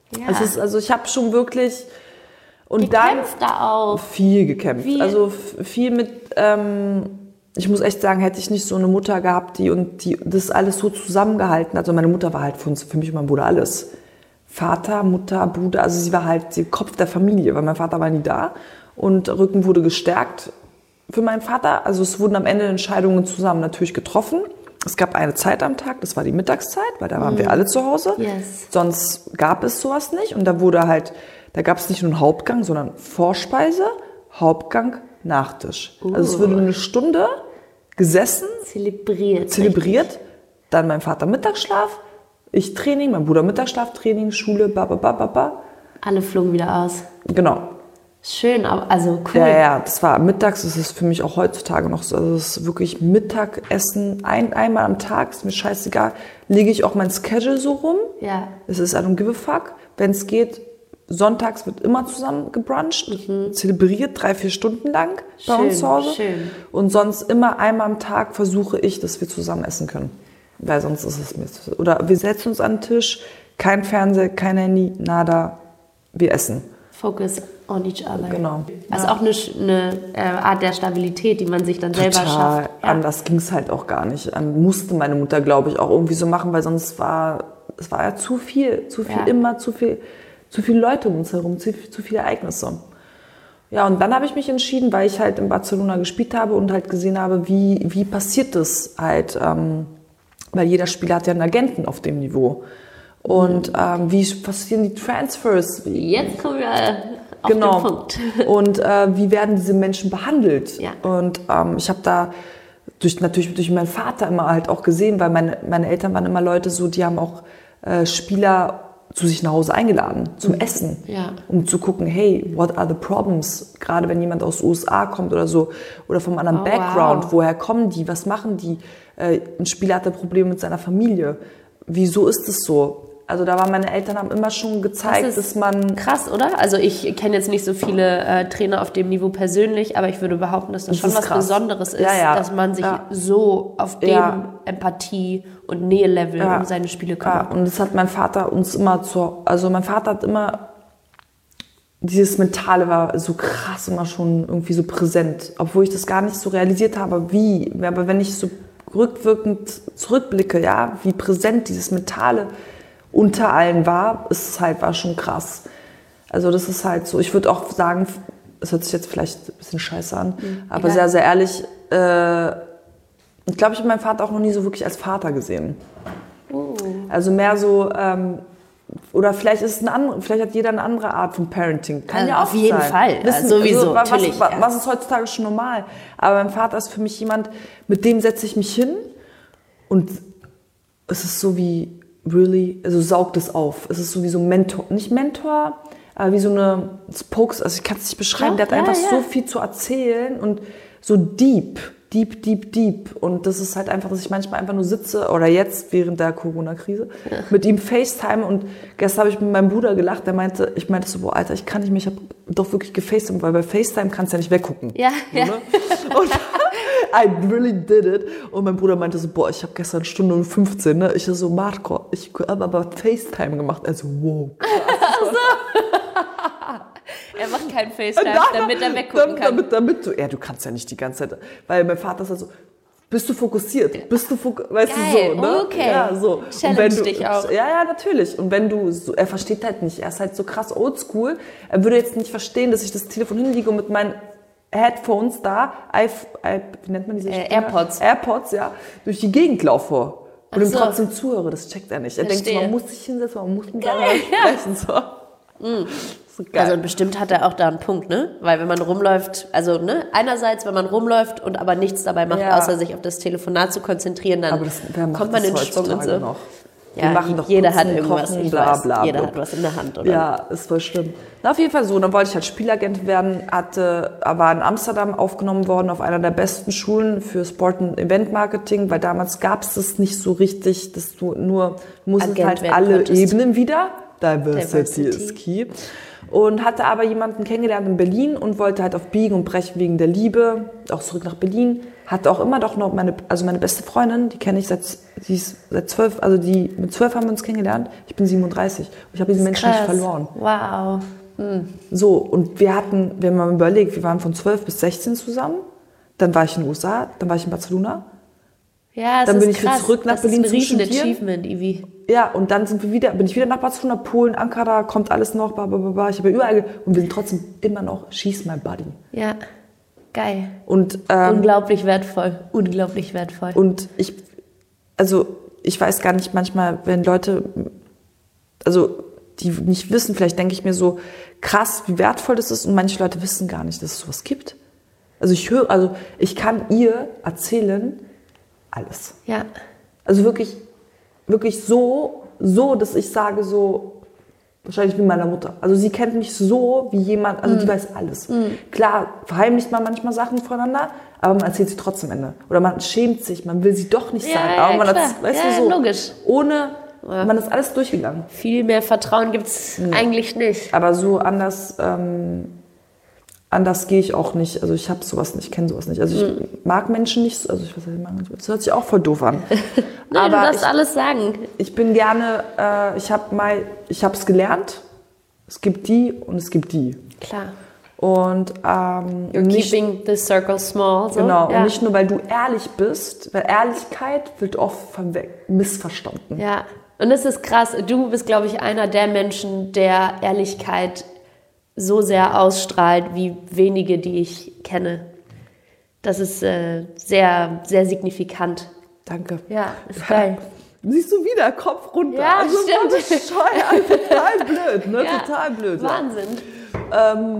Ja. Es ist, also ich habe schon wirklich und gekämpft dann da auch. viel gekämpft. Viel. Also viel mit, ähm, ich muss echt sagen, hätte ich nicht so eine Mutter gehabt, die und die das alles so zusammengehalten hat. Also meine Mutter war halt für uns, für mich und mein Bruder alles. Vater, Mutter, Bruder, also sie war halt der Kopf der Familie, weil mein Vater war nie da und Rücken wurde gestärkt für meinen Vater. Also es wurden am Ende Entscheidungen zusammen natürlich getroffen. Es gab eine Zeit am Tag, das war die Mittagszeit, weil da waren mm. wir alle zu Hause. Yes. Sonst gab es sowas nicht und da wurde halt, da gab es nicht nur einen Hauptgang, sondern Vorspeise, Hauptgang, Nachtisch. Uh. Also es wurde eine Stunde gesessen, zelebriert, zelebriert. Richtig. Dann mein Vater Mittagsschlaf, ich Training, mein Bruder Mittagsschlaf, Training, Schule, ba, ba, ba, ba, ba. Alle flogen wieder aus. Genau. Schön, aber also cool. Ja, ja, das war mittags, das ist für mich auch heutzutage noch so, also das ist wirklich Mittagessen, ein, einmal am Tag, ist mir scheißegal, lege ich auch mein Schedule so rum. Ja. Es ist I don't give a fuck. Wenn es geht, sonntags wird immer zusammen gebruncht, mhm. zelebriert, drei, vier Stunden lang bei schön, uns zu Hause. Schön. Und sonst immer einmal am Tag versuche ich, dass wir zusammen essen können. Weil sonst ist es Mist. Oder wir setzen uns an den Tisch, kein Fernseher, kein Handy, nada, wir essen. Focus on each other. Genau. Also ja. auch eine, eine äh, Art der Stabilität, die man sich dann selber Total. schafft. Ja. Anders ging es halt auch gar nicht. Ähm, musste meine Mutter, glaube ich, auch irgendwie so machen, weil sonst war es war ja zu viel, zu viel Ja. immer, zu viel, zu viele Leute um uns herum, zu, zu viele Ereignisse. Ja, und dann habe ich mich entschieden, weil ich halt in Barcelona gespielt habe und halt gesehen habe, wie, wie passiert das halt, ähm, weil jeder Spieler hat ja einen Agenten auf dem Niveau. Und ähm, wie passieren die Transfers? Jetzt kommen wir auf genau. den Punkt. Und äh, wie werden diese Menschen behandelt? Ja. Und ähm, ich habe da durch, natürlich durch meinen Vater immer halt auch gesehen, weil meine, meine Eltern waren immer Leute so, die haben auch äh, Spieler zu sich nach Hause eingeladen, zum mhm. Essen, ja. um zu gucken, hey, what are the problems? Gerade wenn jemand aus den U S A kommt oder so, oder vom anderen oh, Background, wow. woher kommen die, was machen die? Äh, ein Spieler hatte Probleme mit seiner Familie. Wieso ist es so? Also da waren meine Eltern haben immer schon gezeigt, das dass man... Krass, oder? Also ich kenne jetzt nicht so viele äh, Trainer auf dem Niveau persönlich, aber ich würde behaupten, dass das, das schon was krass. Besonderes ist, ja, ja. dass man sich ja. so auf dem ja. Empathie- und Nähe-Level ja. um seine Spiele kümmert. Ja, und das hat mein Vater uns immer zur... Also mein Vater hat immer... Dieses Mentale war so krass immer schon irgendwie so präsent, obwohl ich das gar nicht so realisiert habe, wie. Aber wenn ich so rückwirkend zurückblicke, ja, wie präsent dieses Mentale unter allen war, ist es halt, war schon krass. Also das ist halt so, ich würde auch sagen, es hört sich jetzt vielleicht ein bisschen scheiße an, mhm, aber egal. sehr, sehr ehrlich, äh, ich glaube, ich habe meinen Vater auch noch nie so wirklich als Vater gesehen. Oh. Also mehr so, ähm, oder vielleicht ist es eine andere, vielleicht hat jeder eine andere Art von Parenting. Kann also ja auch auf jeden sein. Fall, Wissen, also sowieso, also, was, natürlich. Was, ja. was ist heutzutage schon normal? Aber mein Vater ist für mich jemand, mit dem setze ich mich hin und es ist so wie, really, also saugt es auf. Es ist so wie so ein Mentor, nicht Mentor, aber wie so eine Spokes, also ich kann es nicht beschreiben, ja, der hat ja, einfach ja. so viel zu erzählen und so deep, deep, deep, deep. Und das ist halt einfach, dass ich manchmal einfach nur sitze, oder jetzt während der Corona-Krise, ja. mit ihm FaceTime. Und gestern habe ich mit meinem Bruder gelacht, der meinte, ich meinte so, boah, Alter, ich kann nicht mehr, ich habe doch wirklich gefacetimed, weil bei FaceTime kannst du ja nicht weggucken. Ja, so, ja. Ne? Und I really did it. Und mein Bruder meinte so, boah, ich habe gestern Stunde und fünfzehn, ne? Ich so, Marco, ich habe aber FaceTime gemacht. Also, wow. Also. Er macht kein FaceTime, damit er weggucken damit, kann. Damit, damit du, ja, du kannst ja nicht die ganze Zeit, weil mein Vater ist halt so, bist du fokussiert? Bist du fokussiert? Weißt Geil, du, so, ne? Okay. Ja, so. Challenge Und wenn du, dich auch. Ja, ja, natürlich. Und wenn du, so, er versteht halt nicht, er ist halt so krass oldschool, er würde jetzt nicht verstehen, dass ich das Telefon hinlege und mit meinen Headphones da, I, I, wie nennt man diese äh, AirPods. AirPods, ja, durch die Gegend laufe. Und ihm so. trotzdem zuhöre, das checkt er nicht. Er Verstehe. denkt so, man muss sich hinsetzen, man muss mit Geil, sprechen. So. Mm. So geil. Also bestimmt hat er auch da einen Punkt, ne? Weil wenn man rumläuft, also ne, einerseits, wenn man rumläuft und aber nichts dabei macht, ja. außer sich auf das Telefonat zu konzentrieren, dann aber das, wer macht kommt man das in Schwung und so. Noch? Ja, Wir machen doch jeder Putzen, hat irgendwas, Kochen, ich bla, weiß, bla, jeder bla. hat was in der Hand, oder? Ja, ist voll schlimm. Na, auf jeden Fall so. Dann wollte ich halt Spielagent werden, hatte, war in Amsterdam aufgenommen worden auf einer der besten Schulen für Sport- und Event-Marketing, weil damals gab es das nicht so richtig, dass du nur, du musstest Agent halt werden alle konntest. Ebenen wieder. Diversity, Diversity is key. Und hatte aber jemanden kennengelernt in Berlin und wollte halt auf Biegen und Brechen wegen der Liebe, auch zurück nach Berlin. Hatte auch immer doch noch meine, also meine beste Freundin, die kenne ich seit, sie ist seit zwölf, also die, mit zwölf haben wir uns kennengelernt. Ich bin siebenunddreißig. Und ich habe diesen Menschen nicht verloren. Wow. Mhm. So, und wir hatten, wir haben mal überlegt, wir waren von zwölf bis sechzehn zusammen. Dann war ich in den U S A, dann war ich in Barcelona. Ja, das dann ist bin ich krass. wieder zurück nach das Berlin ist ein zum riesen Studieren. Achievement, Ivi. Ja, und dann sind wir wieder, bin ich wieder nach Barcelona, Polen, Ankara, kommt alles noch, blablabla. Ich habe ja überall, ge- und wir sind trotzdem immer noch, she's my buddy. Ja, geil. Und, ähm, Unglaublich wertvoll, unglaublich wertvoll. und ich, also ich weiß gar nicht, manchmal, wenn Leute, also die nicht wissen, vielleicht denke ich mir so, krass, wie wertvoll das ist, und manche Leute wissen gar nicht, dass es sowas gibt. Also ich höre, also ich kann ihr erzählen, alles. Ja. Also wirklich, wirklich so, so, dass ich sage so, wahrscheinlich wie meiner Mutter. Also sie kennt mich so wie jemand, also mm. die weiß alles. Mm. Klar, verheimlicht man manchmal Sachen voneinander, aber man erzählt sie trotzdem am Ende. Oder man schämt sich, man will sie doch nicht Ja, sagen. ja, aber man klar. hat, weißt Ja, du, so, logisch. ohne, Ja. man ist alles durchgegangen. Viel mehr Vertrauen gibt's Nee. eigentlich nicht. Aber so anders, ähm, anders gehe ich auch nicht. Also ich habe sowas nicht, kenne sowas nicht. Also ich Mhm. mag Menschen nicht, so- also ich weiß nicht, mag nicht, das hört sich auch voll doof an. Nee, aber du darfst ich, alles sagen. ich bin gerne, äh, ich habe mal, ich habe es gelernt. Es gibt die und es gibt die. Klar. Und ähm, You're nicht, keeping the circle small. So. genau, Ja. und nicht nur, weil du ehrlich bist, weil Ehrlichkeit wird oft verwe- missverstanden. Ja, und das ist krass. Du bist, glaube ich, einer der Menschen, der Ehrlichkeit so sehr ausstrahlt, wie wenige, die ich kenne. Das ist äh, sehr, sehr signifikant. Danke. Ja, ist geil. Siehst du wieder, Kopf runter. Ja, also stimmt. so bescheuert, total blöd, ne? Ja, Total blöd. Ja. Wahnsinn. Ähm,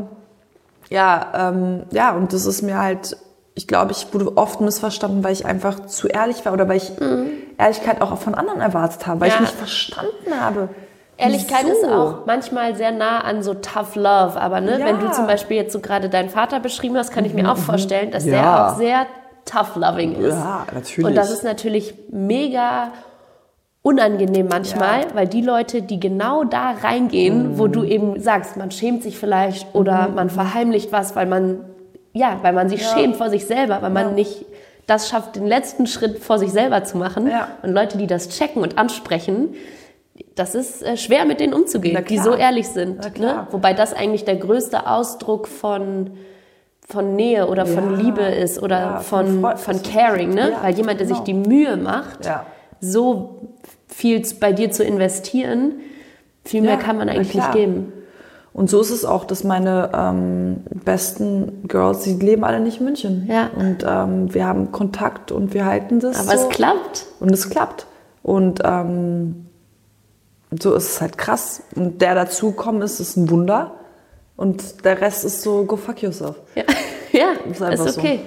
ja, ähm, ja, und das ist mir halt, ich glaube, ich wurde oft missverstanden, weil ich einfach zu ehrlich war oder weil ich Mhm. Ehrlichkeit auch von anderen erwartet habe, weil Ja. ich nicht verstanden habe. Ehrlichkeit Wieso? ist auch manchmal sehr nah an so tough love, aber ne, Ja. wenn du zum Beispiel jetzt so gerade deinen Vater beschrieben hast, kann ich mir auch vorstellen, dass der Ja. auch sehr tough loving ist. Ja, natürlich. Und das ist natürlich mega unangenehm manchmal, Ja. weil die Leute, die genau da reingehen, Mhm. wo du eben sagst, man schämt sich vielleicht oder man verheimlicht was, weil man, ja, weil man sich Ja. schämt vor sich selber, weil man Ja. nicht das schafft, den letzten Schritt vor sich selber zu machen. Ja. Und Leute, die das checken und ansprechen, das ist äh, schwer, mit denen umzugehen, Na die klar. so ehrlich sind. Na klar. Ne? Wobei das eigentlich der größte Ausdruck von, von Nähe oder von Ja. Liebe ist oder Ja, von, von von, Freund- Caring. Ne? Ja, Weil jemand, der genau. sich die Mühe macht, Ja. so viel bei dir zu investieren, viel mehr Ja, kann man na eigentlich nicht klar. geben. Und so ist es auch, dass meine ähm, besten Girls, die leben alle nicht in München. Ja. Und ähm, wir haben Kontakt und wir halten das Aber so. es klappt. Und es klappt. Und ähm, so ist es halt krass. Und der dazukommen ist, ist ein Wunder. Und der Rest ist so, go fuck yourself. Ja, ja Ist ist, einfach okay.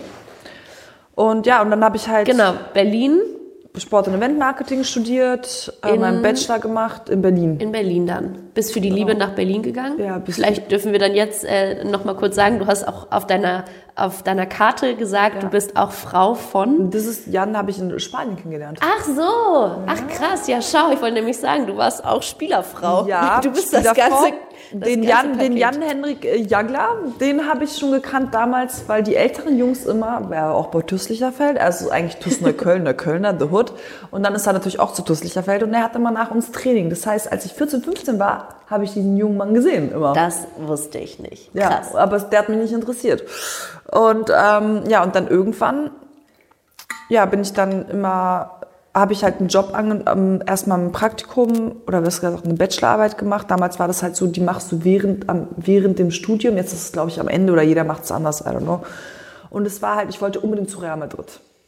Und ja, und dann habe ich halt Genau, Berlin, Sport- und Eventmarketing studiert, äh, In- meinen Bachelor gemacht in Berlin. in Berlin dann. Bist für die Liebe nach Berlin gegangen? Ja, bis- Vielleicht dürfen wir dann jetzt äh, noch mal kurz sagen, du hast auch auf deiner, auf deiner Karte gesagt, Ja. du bist auch Frau von... Und das ist, Jan habe ich in Spanien kennengelernt. Ach so, ach krass, ja schau, ich wollte nämlich sagen, du warst auch Spielerfrau. Ja, du bist das Spielerfrau. ganze, das den ganze Jan, den Paket. Jan-Henrik äh, Jagler, den habe ich schon gekannt damals, weil die älteren Jungs immer, ja, auch bei Tüßlicherfeld, also eigentlich Tüßner Kölner, Kölner, The Hood. Und dann ist er natürlich auch zu Tüßlicherfeld und er hatte immer nach uns Training. Das heißt, als ich vierzehn, fünfzehn war, habe ich diesen jungen Mann gesehen immer. Das wusste ich nicht. Ja, Krass. aber der hat mich nicht interessiert. Und ähm, ja, und dann irgendwann, ja, bin ich dann immer, habe ich halt einen Job ange ähm, erstmal ein Praktikum oder was gesagt eine Bachelorarbeit gemacht. Damals war das halt so, die machst du während am, während dem Studium. Jetzt ist es, glaube ich, am Ende oder jeder macht es anders, I don't know. Und es war halt, ich wollte unbedingt zu Real Madrid.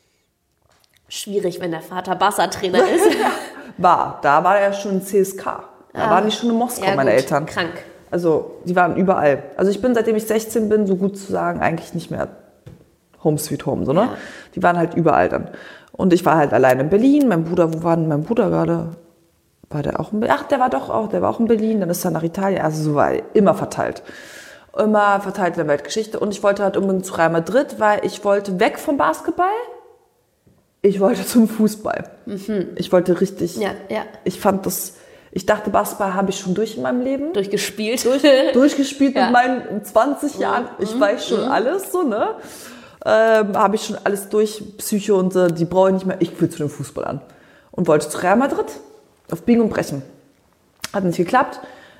Schwierig, wenn der Vater Barca-Trainer ist. War, da war er schon in C S K. Da Ah. waren die schon in Moskau, Ja, meine gut, Eltern. krank. Also, die waren überall. Also, ich bin, seitdem ich sechzehn bin, so gut zu sagen, eigentlich nicht mehr Home Sweet Home, so, ne? Ja. Die waren halt überall dann. Und ich war halt allein in Berlin. Mein Bruder, wo war denn mein Bruder gerade? War der auch in Berlin? Ach, der war doch auch, der war auch in Berlin. Dann ist er nach Italien. Also, so war immer verteilt. Immer verteilt in der Weltgeschichte. Und ich wollte halt unbedingt zu Real Madrid, weil ich wollte weg vom Basketball. Ich wollte zum Fußball. Ich wollte richtig, Ja, ja. ich fand das, Ich dachte, Basketball habe ich schon durch in meinem Leben. Durchgespielt. Durch, durchgespielt ja. mit meinen zwanzig Jahren. Ich mhm. weiß schon mhm. alles, so, ne? Ähm, habe ich schon alles durch. Psycho und so, die brauche ich nicht mehr. Ich will zu dem Fußball an. Und wollte zu Real Madrid. Auf Biegen und Brechen. Hat nicht geklappt.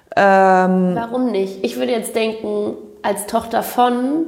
Ähm, Warum nicht? Ich würde jetzt denken, als Tochter von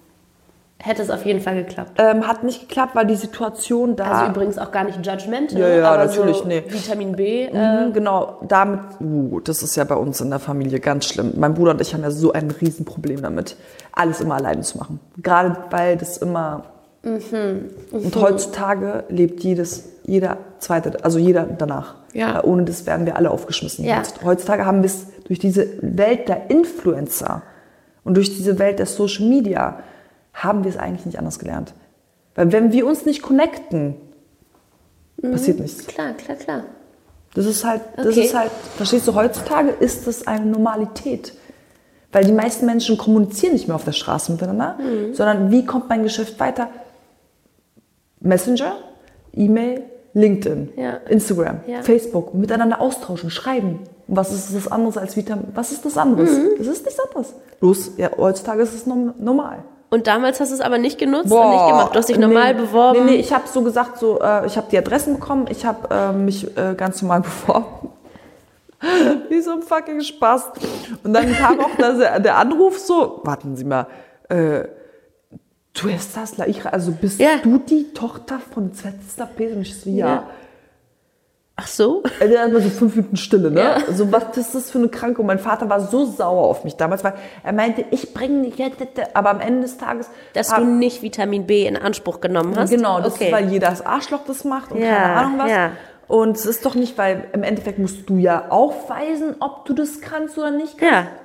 hätte es auf jeden Fall geklappt. Ähm, hat nicht geklappt, weil die Situation da... Also übrigens auch gar nicht judgmental, ja, ja, aber natürlich, so nee. Vitamin B. Mhm, äh, genau, damit... Uh, das ist ja bei uns in der Familie ganz schlimm. Mein Bruder und ich haben ja so ein Riesenproblem damit, alles immer alleine zu machen. Gerade weil das immer... Mhm, und heutzutage lebt jedes, jeder Zweite, also jeder danach. Ja. Ohne das wären wir alle aufgeschmissen. Ja. Heutzutage haben wir es durch diese Welt der Influencer und durch diese Welt der Social Media... haben wir es eigentlich nicht anders gelernt. Weil wenn wir uns nicht connecten, mhm. passiert nichts. Klar, klar, klar. Das ist halt, das okay. ist halt, verstehst du, heutzutage ist das eine Normalität. Weil die meisten Menschen kommunizieren nicht mehr auf der Straße miteinander, mhm. sondern wie kommt mein Geschäft weiter? Messenger, E-Mail, LinkedIn, ja. Instagram, ja. Facebook, miteinander austauschen, schreiben. Und was ist das anderes als Vitamin? Was ist das anderes? Mhm. Das ist nichts anderes. Bloß, ja, heutzutage ist es normal. Und damals hast du es aber nicht genutzt Boah, und nicht gemacht. Du hast dich normal nee, beworben. Nee, nee, ich habe so gesagt, so, äh, ich habe die Adressen bekommen, ich habe äh, mich äh, ganz normal beworben. Wie so ein fucking Spaß. Und dann kam auch der, der Anruf so, warten Sie mal, äh, du estás la hija, also bist ja. du die Tochter von Zvezda Pedro? Und ich so, ja. ja. Ach so? Der hat mal so fünf Minuten Stille, ne? Ja. So, was ist das für eine Krankheit? Mein Vater war so sauer auf mich damals, weil er meinte, ich bringe nicht, aber am Ende des Tages... Dass hab, du nicht Vitamin B in Anspruch genommen hast? Genau, das okay. ist, weil jeder das Arschloch das macht und ja, keine Ahnung was. Ja. Und es ist doch nicht, weil im Endeffekt musst du ja aufweisen, ob du das kannst oder nicht kannst. Ja.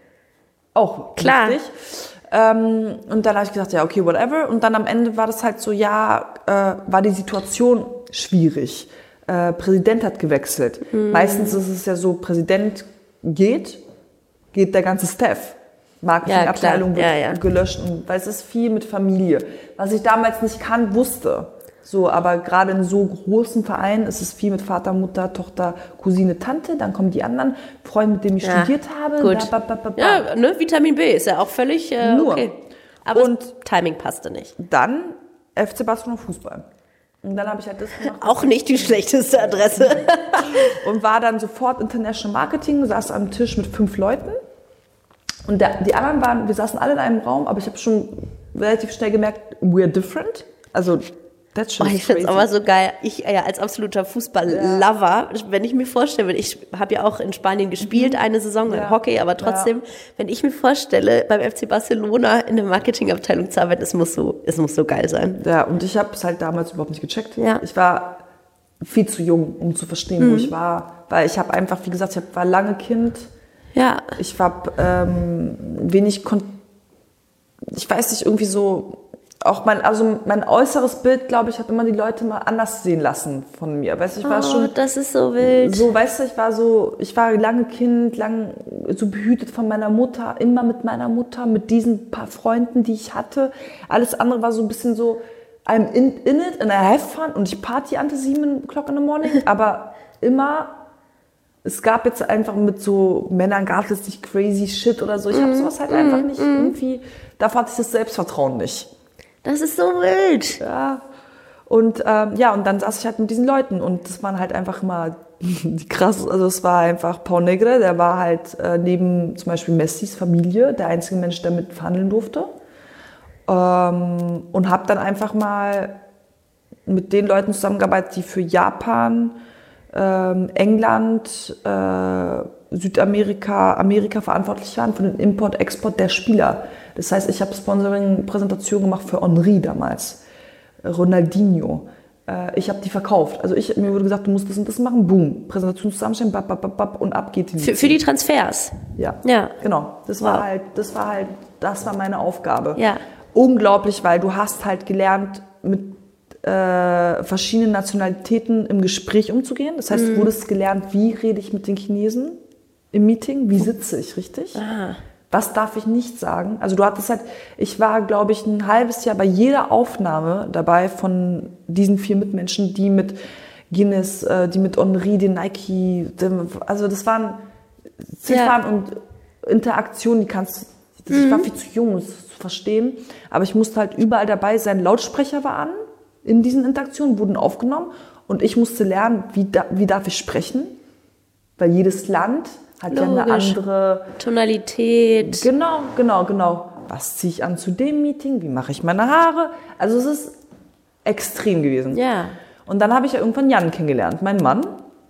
Auch klar. Richtig. Ähm, und dann habe ich gesagt, ja, okay, whatever. Und dann am Ende war das halt so, ja, äh, war die Situation schwierig. Äh, Präsident hat gewechselt. Mhm. Meistens ist es ja so, Präsident geht, geht der ganze Staff. Marketingabteilung ja, wird ja, ja. gelöscht. Und, weil es ist viel mit Familie. Was ich damals nicht kann, wusste. So, aber gerade in so großen Vereinen ist es viel mit Vater, Mutter, Tochter, Cousine, Tante. Dann kommen die anderen Freunde, mit denen ich ja, studiert habe. Gut. Da, ba, ba, ba. Ja, ne, Vitamin B ist ja auch völlig äh, Nur. okay. Aber und das Timing passte nicht. Dann F C Barcelona Fußball. Und dann habe ich halt das gemacht. Auch nicht die schlechteste Adresse. Und war dann sofort International Marketing, saß am Tisch mit fünf Leuten. Und der, die anderen waren, wir saßen alle in einem Raum, aber ich habe schon relativ schnell gemerkt, we're different. Also, that's just oh, ich finde es aber so geil. Ich ja, als absoluter Fußball-Lover, ja. wenn ich mir vorstelle, ich habe ja auch in Spanien gespielt, mhm. eine Saison ja. im Hockey, aber trotzdem, ja. wenn ich mir vorstelle, beim F C Barcelona in der Marketingabteilung zu arbeiten, es muss so, es muss so geil sein. Ja, und ich habe es halt damals überhaupt nicht gecheckt. Ja. Ich war viel zu jung, um zu verstehen, mhm. wo ich war. Weil ich habe einfach, wie gesagt, ich war lange Kind. Ja. Ich war ähm, wenig, kon- ich weiß nicht, irgendwie so, auch mein, also mein äußeres Bild, glaube ich, hat immer die Leute mal anders sehen lassen von mir. Weißt du, ich war oh, schon. Das ist so wild. So, weißt du, ich war so, ich war lange Kind, lang so behütet von meiner Mutter, immer mit meiner Mutter, mit diesen paar Freunden, die ich hatte. Alles andere war so ein bisschen so, I'm in, in it and I have fun und ich party until sieben o'clock in the morning, aber immer. Es gab jetzt einfach mit so Männern gab es nicht crazy shit oder so. Ich habe sowas halt mm, einfach nicht mm. irgendwie, da hatte ich das Selbstvertrauen nicht. Das ist so wild. Ja. Und ähm, ja, und dann saß ich halt mit diesen Leuten und das waren halt einfach immer die krass, also es war einfach Pau Negre, der war halt äh, neben zum Beispiel Messis Familie der einzige Mensch, der mit verhandeln durfte. Ähm, und habe dann einfach mal mit den Leuten zusammengearbeitet, die für Japan, Ähm, England, äh, Südamerika, Amerika verantwortlich waren für den Import, Export der Spieler. Das heißt, ich habe Sponsoring-Präsentationen gemacht für Henry damals, Ronaldinho. Äh, ich habe die verkauft. Also ich, mir wurde gesagt, du musst das und das machen, boom, Präsentation zusammenstellen, bap, bap, bap, bap, und ab geht die. Für, für die Transfers? Ja, ja. Genau. Das wow. war halt, das war halt, das war meine Aufgabe. Ja. Unglaublich, weil du hast halt gelernt, mit Äh, verschiedene Nationalitäten im Gespräch umzugehen. Das heißt, du wurdest gelernt, wie rede ich mit den Chinesen im Meeting, wie sitze ich richtig, ah. was darf ich nicht sagen. Also du hattest halt, ich war, glaube ich, ein halbes Jahr bei jeder Aufnahme dabei von diesen vier Mitmenschen, die mit Guinness, äh, die mit Henri, den Nike, dem, also das waren Ziffern ja. und Interaktionen, die kannst du, mhm. ich war viel zu jung, um das zu verstehen, aber ich musste halt überall dabei sein. Lautsprecher war an, in diesen Interaktionen wurden aufgenommen und ich musste lernen, wie, da, wie darf ich sprechen, weil jedes Land hat Logisch. ja eine andere Tonalität. Genau, genau, genau. Was ziehe ich an zu dem Meeting? Wie mache ich meine Haare? Also es ist extrem gewesen. Ja. Und dann habe ich ja irgendwann Jan kennengelernt, meinen Mann,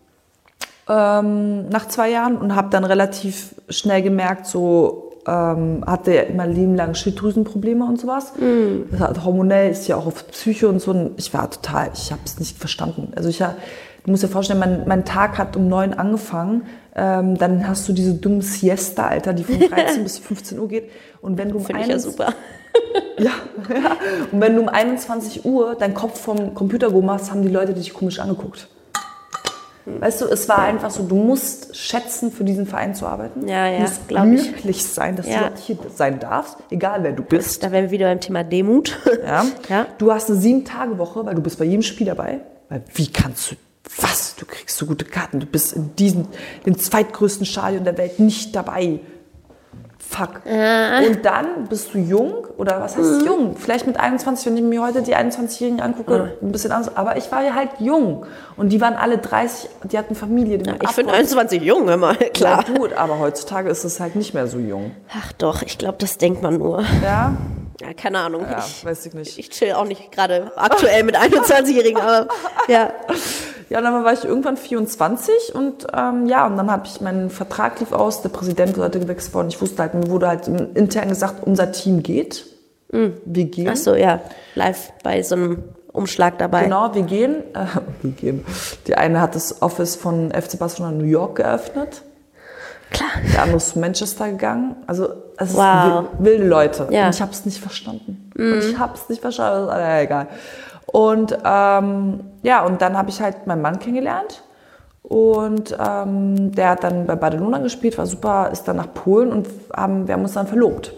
ähm, nach zwei Jahren und habe dann relativ schnell gemerkt, so ähm, hatte er mein Leben lang Schilddrüsenprobleme und sowas. Mm. Das hat, hormonell ist ja auch auf Psyche und so. Und ich war total, ich habe es nicht verstanden. Also ich, du musst dir vorstellen, mein, mein Tag hat um neun angefangen. Ähm, dann hast du diese dumme Siesta, Alter, die von dreizehn bis fünfzehn Uhr geht. Und wenn du um Finde ich ja super. ja, ja, und wenn du um einundzwanzig Uhr deinen Kopf vom Computer gehoben hast, haben die Leute dich komisch angeguckt. Weißt du, es war einfach so, du musst schätzen, für diesen Verein zu arbeiten. Ja, ja, du musst glücklich sein, dass ja. du hier sein darfst, egal wer du bist. Da wären wir wieder beim Thema Demut. Ja. ja. Du hast eine sieben-Tage-Woche, weil du bist bei jedem Spiel dabei. Weil wie kannst du, was? Du kriegst so gute Karten, du bist in diesem, dem zweitgrößten Stadion der Welt nicht dabei. Fuck. Äh. Und dann bist du jung, oder was heißt mhm. jung? Vielleicht mit einundzwanzig, wenn ich mir heute die einundzwanzigjährigen angucke, mhm. ein bisschen anders. Aber ich war ja halt jung. Und die waren alle dreißig, die hatten Familie. Die ja, ich finde einundzwanzig jung, hör mal, klar. Ja, gut, aber heutzutage ist es halt nicht mehr so jung. Ach doch, ich glaube, das denkt man nur. Ja? Ja, keine Ahnung. Ja, ich, weiß ich nicht. Ich chill auch nicht gerade aktuell mit einundzwanzigjährigen, aber ja. Ja, dann war ich irgendwann vierundzwanzig und ähm, ja, und dann habe ich, mein Vertrag lief aus, der Präsident wurde gewechselt worden. Ich wusste halt, mir wurde halt intern gesagt, unser Team geht. Mhm. Wir gehen. Ach so, ja, live bei so einem Umschlag dabei. Genau, wir gehen. Äh, wir gehen. Die eine hat das Office von F C Barcelona New York geöffnet. Klar. Der andere ist zu Manchester gegangen. Also es wow. ist wilde Leute. Ja. Und ich habe es nicht verstanden. Mhm. Und ich habe es nicht verstanden. Das ist alles egal. Und ähm, ja, und dann habe ich halt meinen Mann kennengelernt und ähm, der hat dann bei Barcelona gespielt, war super, ist dann nach Polen und haben, wir haben uns dann verlobt.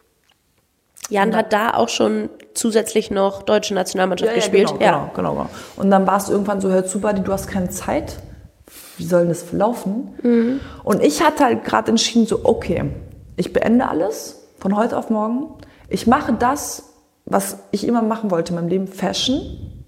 Jan dann, hat da auch schon zusätzlich noch deutsche Nationalmannschaft ja, ja, gespielt. Genau, ja, genau, genau. Und dann war es irgendwann so, hör zu, Buddy, du hast keine Zeit, wie soll denn das laufen? Mhm. Und ich hatte halt gerade entschieden, so okay, ich beende alles von heute auf morgen, ich mache das, was ich immer machen wollte in meinem Leben, Fashion.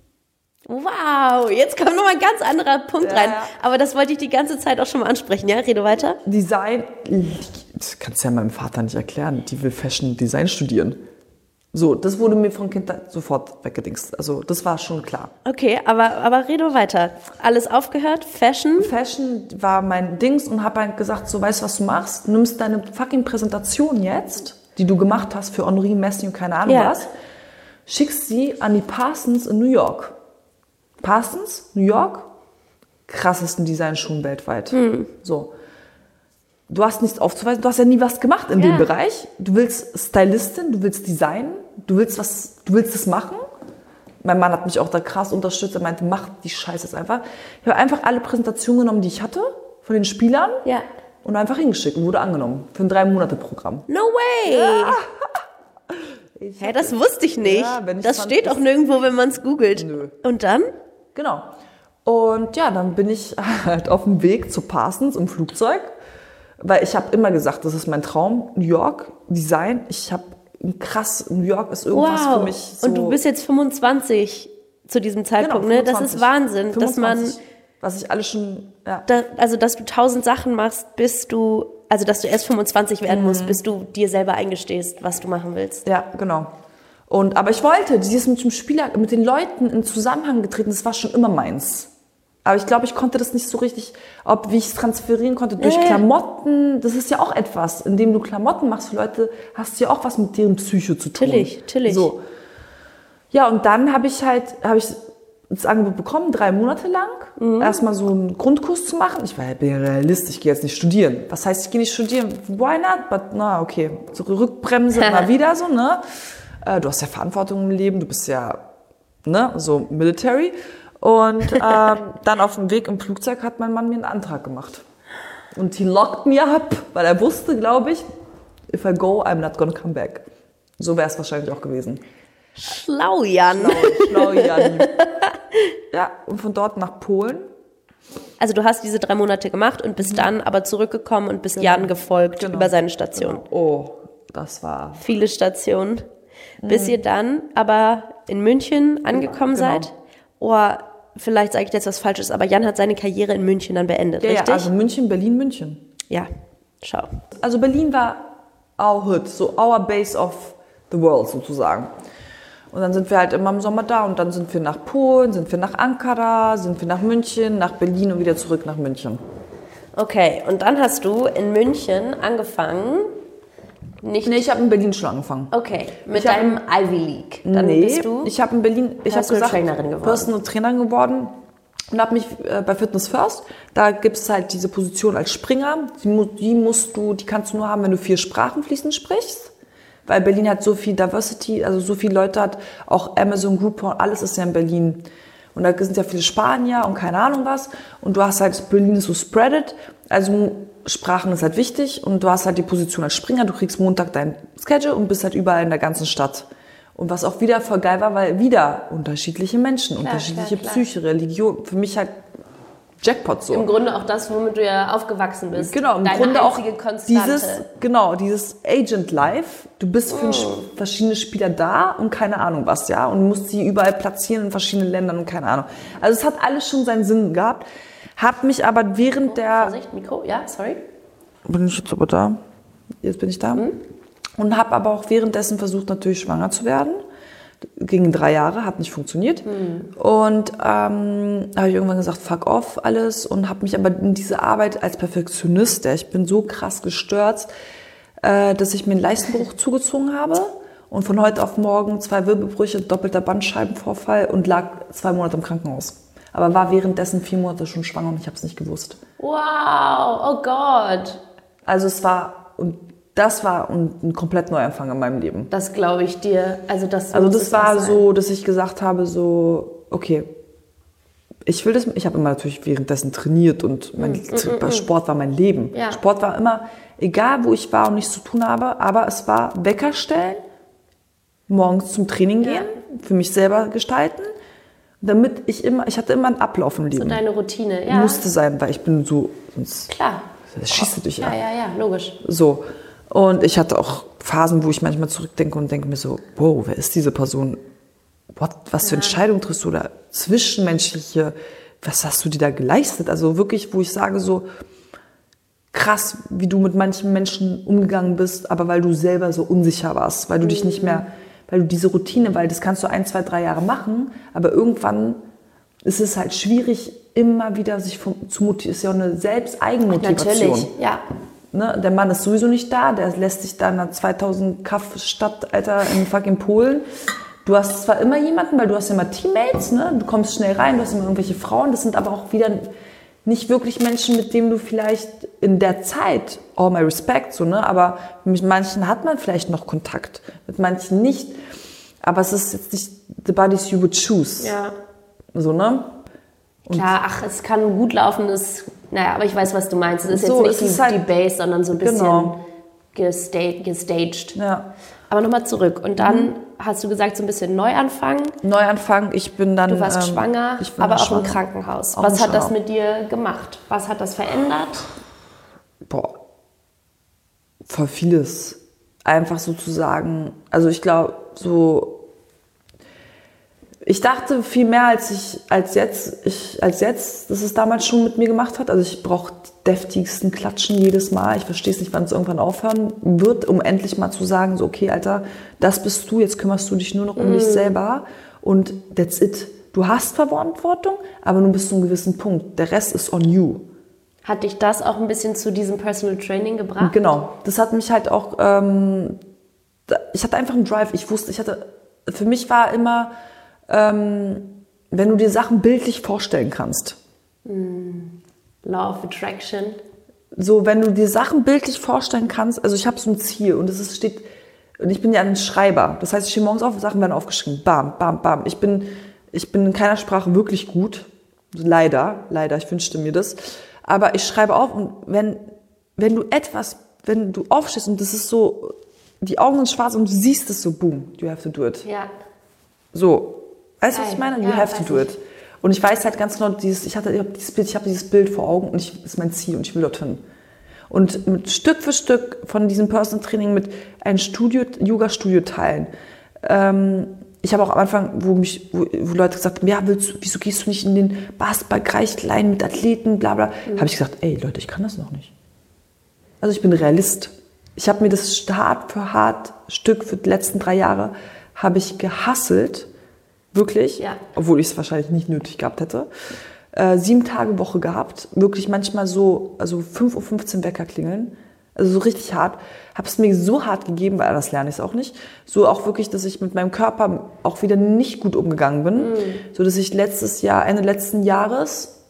Wow, jetzt kommt nochmal ein ganz anderer Punkt ja, rein. Ja. Aber das wollte ich die ganze Zeit auch schon mal ansprechen, ja? Rede weiter. Design, das kannst du ja meinem Vater nicht erklären. Die will Fashion Design studieren. So, das wurde mir von Kindheit sofort weggedingst. Also, das war schon klar. Okay, aber, aber rede weiter. Alles aufgehört, Fashion? Fashion war mein Dings und habe halt gesagt, so, weißt du, was du machst? Du nimmst deine fucking Präsentation jetzt, die du gemacht hast für Henri, Messi und keine Ahnung ja. was, schickst sie an die Parsons in New York. Parsons, New York, krassesten Designschulen weltweit. Hm. So. Du hast nichts aufzuweisen, du hast ja nie was gemacht in ja. dem Bereich. Du willst Stylistin, du willst designen, du willst was, du willst es machen. Mein Mann hat mich auch da krass unterstützt, er meinte, mach die Scheiße jetzt einfach. Ich habe einfach alle Präsentationen genommen, die ich hatte, von den Spielern. Ja. Und einfach hingeschickt und wurde angenommen für ein Drei-Monate-Programm. No way! Ja. Hä, hey, das wusste ich nicht. Ja, ich das fand, steht auch nirgendwo, wenn man es googelt. Nö. Und dann? Genau. Und ja, dann bin ich halt auf dem Weg zu Parsons im Flugzeug, weil ich habe immer gesagt, das ist mein Traum, New York, Design. Ich habe krass, New York ist irgendwas wow. für mich so. Und du bist jetzt fünfundzwanzig zu diesem Zeitpunkt, genau, fünfundzwanzig, ne? Das ist Wahnsinn, fünfundzwanzig, dass man... Was ich alles schon, ja. Da, also, dass du tausend Sachen machst, bis du, also, dass du erst fünfundzwanzig werden mhm. musst, bis du dir selber eingestehst, was du machen willst. Ja, genau. Und, aber ich wollte, dieses mit dem Spieler, mit den Leuten in Zusammenhang getreten, das war schon immer meins. Aber ich glaube, ich konnte das nicht so richtig, ob, wie ich es transferieren konnte, durch äh. Klamotten. Das ist ja auch etwas, indem du Klamotten machst für Leute, hast du ja auch was mit deren Psycho zu tun. Natürlich, natürlich. So. Ja, und dann habe ich halt, habe ich das Angebot bekommen, drei Monate lang, mhm. erstmal so einen Grundkurs zu machen. Ich war ja Realist, ich gehe jetzt nicht studieren. Was heißt, ich gehe nicht studieren? Why not? But, na, okay, Rückbremse mal wieder so, ne? Äh, du hast ja Verantwortung im Leben, du bist ja, ne, so Military. Und ähm, dann auf dem Weg im Flugzeug hat mein Mann mir einen Antrag gemacht. Und he locked me up, weil er wusste, glaube ich, if I go, I'm not gonna come back. So wäre es wahrscheinlich auch gewesen. Schlau, Jan. Schlau, schlau Jan. Ja, und von dort nach Polen. Also du hast diese drei Monate gemacht und bist dann aber zurückgekommen und bist genau. Jan gefolgt genau. über seine Station. Genau. Oh, das war... Viele Stationen. Mhm. Bis ihr dann aber in München angekommen genau. seid. Oh, vielleicht sage ich jetzt was Falsches, aber Jan hat seine Karriere in München dann beendet, ja, richtig? Ja, also München, Berlin, München. Ja, schau. Also Berlin war our hood, so our base of the world sozusagen. Und dann sind wir halt immer im Sommer da und dann sind wir nach Polen, sind wir nach Ankara, sind wir nach München, nach Berlin und wieder zurück nach München. Okay, und dann hast du in München angefangen... Nicht nee, ich habe in Berlin schon angefangen. Okay, mit ich deinem hab, Ivy League. Dann nee, bist du ich habe in Berlin, ich habe gesagt, Trainerin geworden. Personal Trainerin geworden und habe mich äh, bei Fitness First, da gibt es halt diese Position als Springer, die, die musst du, die kannst du nur haben, wenn du vier Sprachen fließend sprichst, weil Berlin hat so viel Diversity, also so viele Leute hat, auch Amazon, Groupon, alles ist ja in Berlin. Und da sind ja viele Spanier und keine Ahnung was und du hast halt, Berlin ist so spreadet, also Sprachen ist halt wichtig und du hast halt die Position als Springer, du kriegst Montag dein Schedule und bist halt überall in der ganzen Stadt. Und was auch wieder voll geil war, weil wieder unterschiedliche Menschen, klar, unterschiedliche klar, Psyche, klar. Religion, für mich halt Jackpot so. Im Grunde auch das, womit du ja aufgewachsen bist. Genau, im Deine Grunde auch Konstante. dieses, genau, dieses Agent Life. Du bist für oh. verschiedene Spieler da und keine Ahnung was, ja, und musst sie überall platzieren in verschiedenen Ländern und keine Ahnung. Also es hat alles schon seinen Sinn gehabt. Hab mich aber während oh, der... Vorsicht, Mikro, ja, sorry. Bin ich jetzt aber da? Jetzt bin ich da. Mhm. Und habe aber auch währenddessen versucht, natürlich schwanger zu werden. Ging drei Jahre, hat nicht funktioniert. Mhm. Und ähm, habe ich irgendwann gesagt, fuck off alles. Und habe mich aber in diese Arbeit als Perfektionist, ja, ich bin so krass gestürzt, äh, dass ich mir einen Leistenbruch zugezogen habe. Und von heute auf morgen zwei Wirbelbrüche, doppelter Bandscheibenvorfall und lag zwei Monate im Krankenhaus. Aber war währenddessen vier Monate schon schwanger und ich habe es nicht gewusst. Wow, oh Gott. Also es war, und das war ein komplett Neuanfang in meinem Leben. Das glaube ich dir. Also das, also das war so, dass ich gesagt habe, so, okay, ich will das, ich habe immer natürlich währenddessen trainiert und mein mm, mm, Sport war mein Leben. Ja. Sport war immer, egal wo ich war und nichts zu tun habe, aber es war Wecker stellen, morgens zum Training gehen, ja. für mich selber gestalten. Damit ich immer, ich hatte immer einen Ablauf im Leben. So deine Routine, ja. Musste sein, weil ich bin so, sonst klar. Das schießt dich ja. Ja, ja, ja, logisch. So. Und ich hatte auch Phasen, wo ich manchmal zurückdenke und denke mir so, wow, wer ist diese Person? What, was für ja. Entscheidungen triffst du da? Zwischenmenschliche, was hast du dir da geleistet? Also wirklich, wo ich sage so, krass, wie du mit manchen Menschen umgegangen bist, aber weil du selber so unsicher warst, weil du mhm. dich nicht mehr... Weil du diese Routine, weil das kannst du ein, zwei, drei Jahre machen, aber irgendwann ist es halt schwierig, immer wieder sich zu motivieren. Ist ja auch eine Selbsteigenmotivation. Natürlich, ja. Ne? Der Mann ist sowieso nicht da, der lässt sich da in einer zweitausend Kaff Stadt, Alter, in fucking Polen. Du hast zwar immer jemanden, weil du hast ja immer Teammates, ne? Du kommst schnell rein, du hast immer irgendwelche Frauen, das sind aber auch wieder nicht wirklich Menschen, mit denen du vielleicht in der Zeit, all my respect, so, ne? Aber mit manchen hat man vielleicht noch Kontakt, mit manchen nicht. Aber es ist jetzt nicht the bodies you would choose. Ja. So, ne? Und klar, ach, es kann gut laufen, es, naja, aber ich weiß, was du meinst. Es ist so, jetzt nicht ist die, halt, die Base, sondern so ein bisschen genau. gestaged. gestaged. Ja. Aber nochmal zurück. Und dann mhm. hast du gesagt, so ein bisschen Neuanfang. Neuanfang, ich bin dann... Du warst ähm, schwanger, aber auch schwanger. Im Krankenhaus. Auch Was im hat das mit dir gemacht? Was hat das verändert? Boah, voll vieles. Einfach sozusagen, also ich glaube, so... Ich dachte viel mehr als ich als jetzt, ich, als jetzt, dass es damals schon mit mir gemacht hat. Also ich brauche die deftigsten Klatschen jedes Mal. Ich verstehe es nicht, wann es irgendwann aufhören wird, um endlich mal zu sagen, so okay, Alter, das bist du, jetzt kümmerst du dich nur noch um mm. dich selber und that's it. Du hast Verantwortung, aber nur bis zu einem gewissen Punkt. Der Rest ist on you. Hat dich das auch ein bisschen zu diesem Personal Training gebracht? Genau, das hat mich halt auch, ähm, ich hatte einfach einen Drive. Ich wusste, ich hatte, für mich war immer... Ähm, wenn du dir Sachen bildlich vorstellen kannst. Mm. Law of Attraction. So, wenn du dir Sachen bildlich vorstellen kannst, also ich habe so ein Ziel und es steht, und ich bin ja ein Schreiber. Das heißt, ich stehe morgens auf, Sachen werden aufgeschrieben. Bam, bam, bam. Ich bin, ich bin in keiner Sprache wirklich gut. Leider, leider, ich wünschte mir das. Aber ich schreibe auf und wenn, wenn du etwas, wenn du aufstehst und das ist so, die Augen sind schwarz und du siehst es so, boom, you have to do it. Ja. So, weißt du, was ich Geil. meine? You Ja, have to weiß do ich. it. Und ich weiß halt ganz genau, dieses, ich hatte ich hab dieses Bild, ich habe dieses Bild vor Augen und ich, das ist mein Ziel und ich will dorthin. Und mit Stück für Stück von diesem Personal Training mit einem Studio, Yoga-Studio teilen. Ähm, ich habe auch am Anfang, wo mich, wo, wo Leute gesagt haben, ja, willst du, wieso gehst du nicht in den Basketballbereich klein mit Athleten, bla bla, mhm. habe ich gesagt, ey Leute, ich kann das noch nicht. Also ich bin Realist. Ich habe mir das Hart für Hart Stück für die letzten drei Jahre habe ich gehasselt, wirklich, Ja. obwohl ich es wahrscheinlich nicht nötig gehabt hätte. Äh, sieben Tage Woche gehabt, wirklich manchmal so, also fünf Uhr fünfzehn Wecker klingeln, also so richtig hart. Habe es mir so hart gegeben, weil das lerne ich auch nicht. So auch wirklich, dass ich mit meinem Körper auch wieder nicht gut umgegangen bin, mm. so dass ich letztes Jahr, Ende letzten Jahres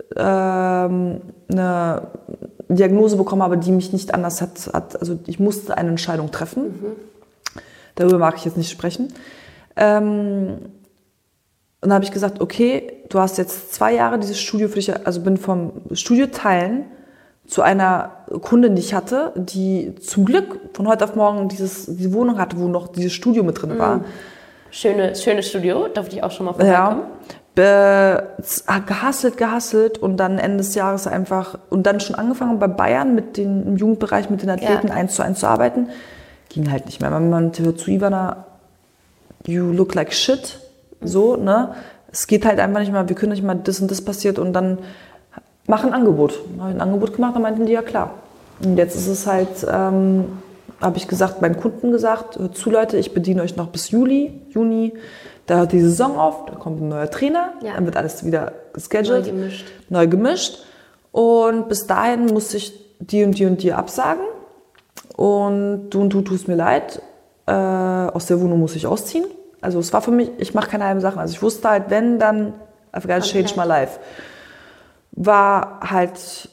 ähm, eine Diagnose bekommen habe, die mich nicht anders hat, hat. Also ich musste eine Entscheidung treffen. Mhm. Darüber mag ich jetzt nicht sprechen. Ähm, und dann habe ich gesagt, okay, du hast jetzt zwei Jahre dieses Studio für dich, also bin vom Studio teilen zu einer Kundin, die ich hatte, die zum Glück von heute auf morgen dieses, diese Wohnung hatte, wo noch dieses Studio mit drin war. Schöne, schönes Studio, darf ich auch schon mal vorbeikommen? Ja, gehasselt, gehasselt und dann Ende des Jahres einfach, und dann schon angefangen bei Bayern mit den, im Jugendbereich mit den Athleten ja. eins zu eins zu arbeiten. Ging halt nicht mehr. Man, man hört zu Ivana, you look like shit. So, ne? Es geht halt einfach nicht mehr, wir können nicht mal, das und das passiert und dann mach ein Angebot. Habe ich ein Angebot gemacht, dann meinten die, ja klar. Und jetzt ist es halt, ähm, habe ich gesagt, meinen Kunden gesagt, hört zu Leute, ich bediene euch noch bis Juli, Juni. Da hört die Saison auf, da kommt ein neuer Trainer, ja. dann wird alles wieder gescheduled, neu gemischt. neu gemischt. Und bis dahin musste ich die und die und die absagen. Und du und du tust mir leid, äh, aus der Wohnung muss ich ausziehen. Also es war für mich, ich mache keine halben Sachen. Also ich wusste halt, wenn, dann I've got to change my life. War halt,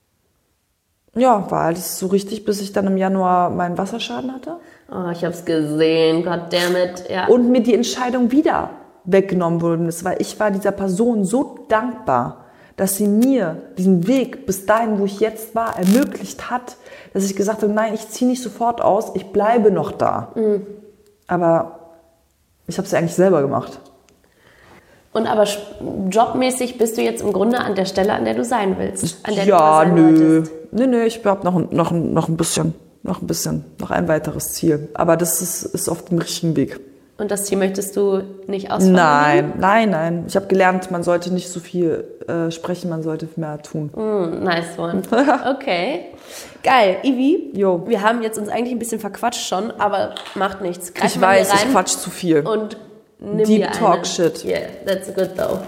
ja, war halt so richtig, bis ich dann im Januar meinen Wasserschaden hatte. Oh, ich hab's gesehen, goddammit, ja. Und mir die Entscheidung wieder weggenommen worden ist, weil ich war dieser Person so dankbar, dass sie mir diesen Weg bis dahin, wo ich jetzt war, ermöglicht hat, dass ich gesagt habe, nein, ich ziehe nicht sofort aus, ich bleibe noch da. Mhm. Aber ich habe es ja eigentlich selber gemacht. Und aber jobmäßig bist du jetzt im Grunde an der Stelle, an der du sein willst. An der ja, du nö. wolltest. Nö, nö, ich habe noch, noch, noch ein bisschen, noch ein bisschen, noch ein weiteres Ziel. Aber das ist, ist auf dem richtigen Weg. Und das Ziel möchtest du nicht ausformulieren? Nein, nein, nein. Ich habe gelernt, man sollte nicht so viel äh, sprechen, man sollte mehr tun. Mm, nice one. Okay. Geil. Ivi, jo. Wir haben jetzt uns eigentlich ein bisschen verquatscht schon, aber macht nichts. Greif ich weiß, ich quatsch zu viel. Und nimm Deep dir Talk eine. Shit. Yeah, that's good though.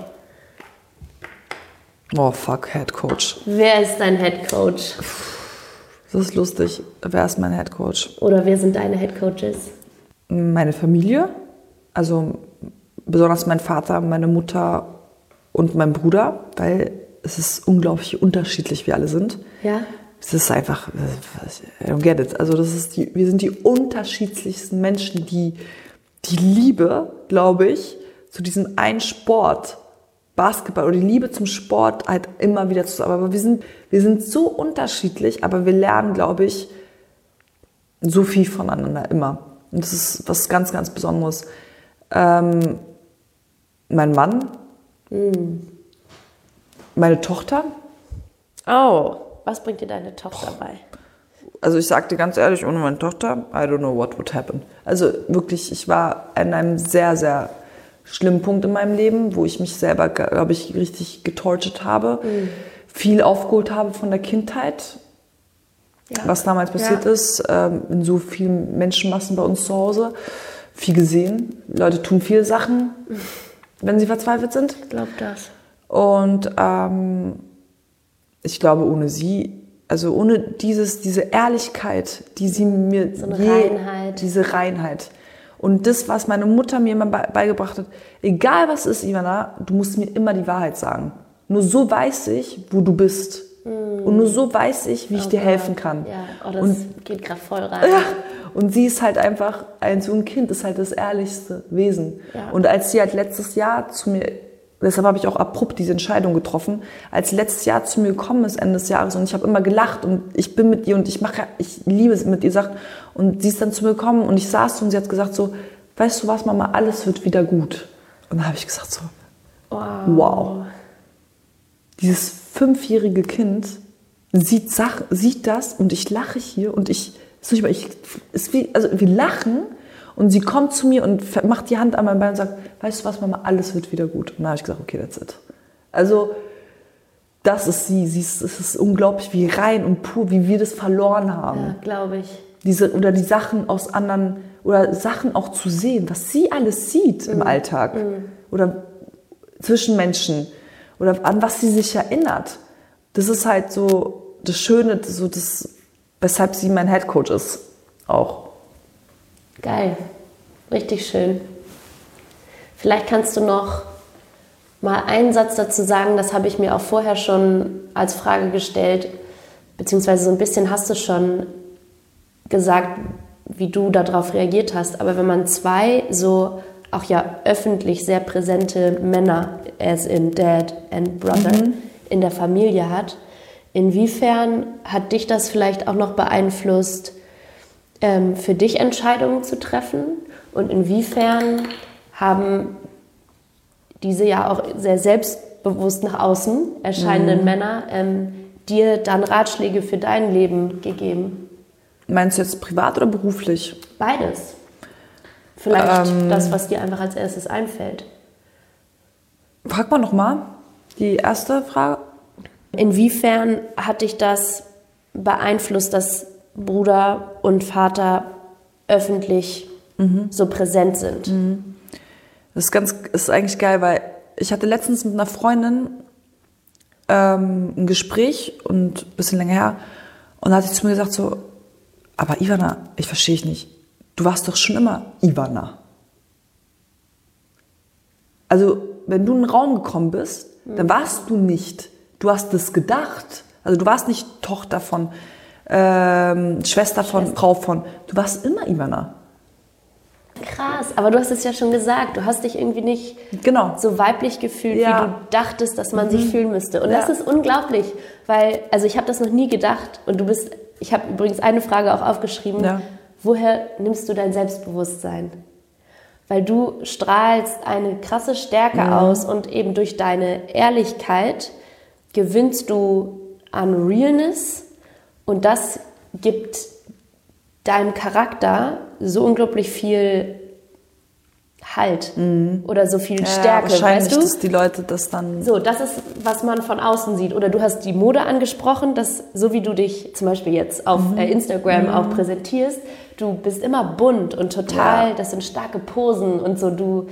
Oh fuck, Head Coach. Wer ist dein Head Coach? Das ist lustig. Wer ist mein Head Coach? Oder wer sind deine Head Coaches? Meine Familie, also besonders mein Vater, meine Mutter und mein Bruder, weil es ist unglaublich unterschiedlich, wie alle sind. Ja. Es ist einfach, I don't get it. Also das ist die, wir sind die unterschiedlichsten Menschen, die die Liebe, glaube ich, zu diesem einen Sport, Basketball oder die Liebe zum Sport halt immer wieder zusammen. Aber wir sind, wir sind so unterschiedlich, aber wir lernen, glaube ich, so viel voneinander immer. Und das ist was ganz, ganz Besonderes. Ähm, mein Mann, mm. meine Tochter. Oh, was bringt dir deine Tochter bei? Also ich sag dir ganz ehrlich, ohne meine Tochter, I don't know what would happen. Also wirklich, ich war an einem sehr, sehr schlimmen Punkt in meinem Leben, wo ich mich selber, glaube ich, richtig getortured habe, mm. viel aufgeholt habe von der Kindheit. Ja. Was damals passiert ja. ist, ähm, in so vielen Menschenmassen bei uns zu Hause, viel gesehen. Leute tun viele Sachen, wenn sie verzweifelt sind. Ich glaube das. Und ähm, ich glaube, ohne sie, also ohne dieses, diese Ehrlichkeit, die sie mir, so eine je, Reinheit. diese Reinheit und das, was meine Mutter mir immer beigebracht hat, egal was ist, Ivana, du musst mir immer die Wahrheit sagen. Nur so weiß ich, wo du bist. Und nur so weiß ich, wie ich oh dir Gott. helfen kann. Ja, oh, das und, geht gerade voll rein. Ja, und sie ist halt einfach, ein, so ein Kind ist halt das ehrlichste Wesen. Ja. Und als sie halt letztes Jahr zu mir, deshalb habe ich auch abrupt diese Entscheidung getroffen, als letztes Jahr zu mir gekommen ist, Ende des Jahres, und ich habe immer gelacht und ich bin mit ihr und ich mache, ich liebe es mit ihr Sachen. Und sie ist dann zu mir gekommen und ich saß und sie hat gesagt so, weißt du was, Mama, alles wird wieder gut. Und da habe ich gesagt so, Wow. wow. Dieses fünfjährige Kind sieht, Sach, sieht das und ich lache hier und ich, ich, ich ist wie, also wir lachen und sie kommt zu mir und macht die Hand an mein Bein und sagt, weißt du was, Mama, alles wird wieder gut. Und da habe ich gesagt, okay, that's it. Also das ist sie, sie ist, es ist unglaublich, wie rein und pur, wie wir das verloren haben. Ja, glaube ich. Diese, oder die Sachen aus anderen, oder Sachen auch zu sehen, was sie alles sieht im Mhm. Alltag. Mhm. Oder zwischen Menschen. Oder an was sie sich erinnert. Das ist halt so das Schöne, so das, weshalb sie mein Headcoach ist. Auch. Geil. Richtig schön. Vielleicht kannst du noch mal einen Satz dazu sagen, das habe ich mir auch vorher schon als Frage gestellt, beziehungsweise so ein bisschen hast du schon gesagt, wie du darauf reagiert hast. Aber wenn man zwei so auch ja öffentlich sehr präsente Männer, as in Dad and Brother, mhm. in der Familie hat, inwiefern hat dich das vielleicht auch noch beeinflusst, ähm, für dich Entscheidungen zu treffen? Und inwiefern haben diese ja auch sehr selbstbewusst nach außen erscheinenden mhm. Männer ähm, dir dann Ratschläge für dein Leben gegeben? Meinst du jetzt privat oder beruflich? Beides. Vielleicht ähm, das, was dir einfach als erstes einfällt. Frag mal nochmal die erste Frage. Inwiefern hat dich das beeinflusst, dass Bruder und Vater öffentlich mhm. so präsent sind? Mhm. Das ist, ganz, ist eigentlich geil, weil ich hatte letztens mit einer Freundin ähm, ein Gespräch und ein bisschen länger her und da hat sie zu mir gesagt so, aber Ivana, ich verstehe dich nicht, du warst doch schon immer Ivana. Also wenn du in den Raum gekommen bist, mhm. dann warst du nicht, du hast das gedacht, also du warst nicht Tochter von, ähm, Schwester von, Schwester. Frau von, du warst immer Ivana. Krass, aber du hast es ja schon gesagt, du hast dich irgendwie nicht genau. so weiblich gefühlt, ja. wie du dachtest, dass man mhm. sich fühlen müsste. Und ja. das ist unglaublich, weil, also ich habe das noch nie gedacht und du bist, ich habe übrigens eine Frage auch aufgeschrieben, ja. woher nimmst du dein Selbstbewusstsein? Weil du strahlst eine krasse Stärke mhm. aus und eben durch deine Ehrlichkeit gewinnst du an Realness und das gibt deinem Charakter so unglaublich viel Halt mhm. oder so viel Stärke, ja, wahrscheinlich, weißt du? Dass die Leute das dann... So, das ist, was man von außen sieht. Oder du hast die Mode angesprochen, dass so wie du dich zum Beispiel jetzt auf mhm. äh, Instagram mhm. auch präsentierst, du bist immer bunt und total, ja. das sind starke Posen und so, du,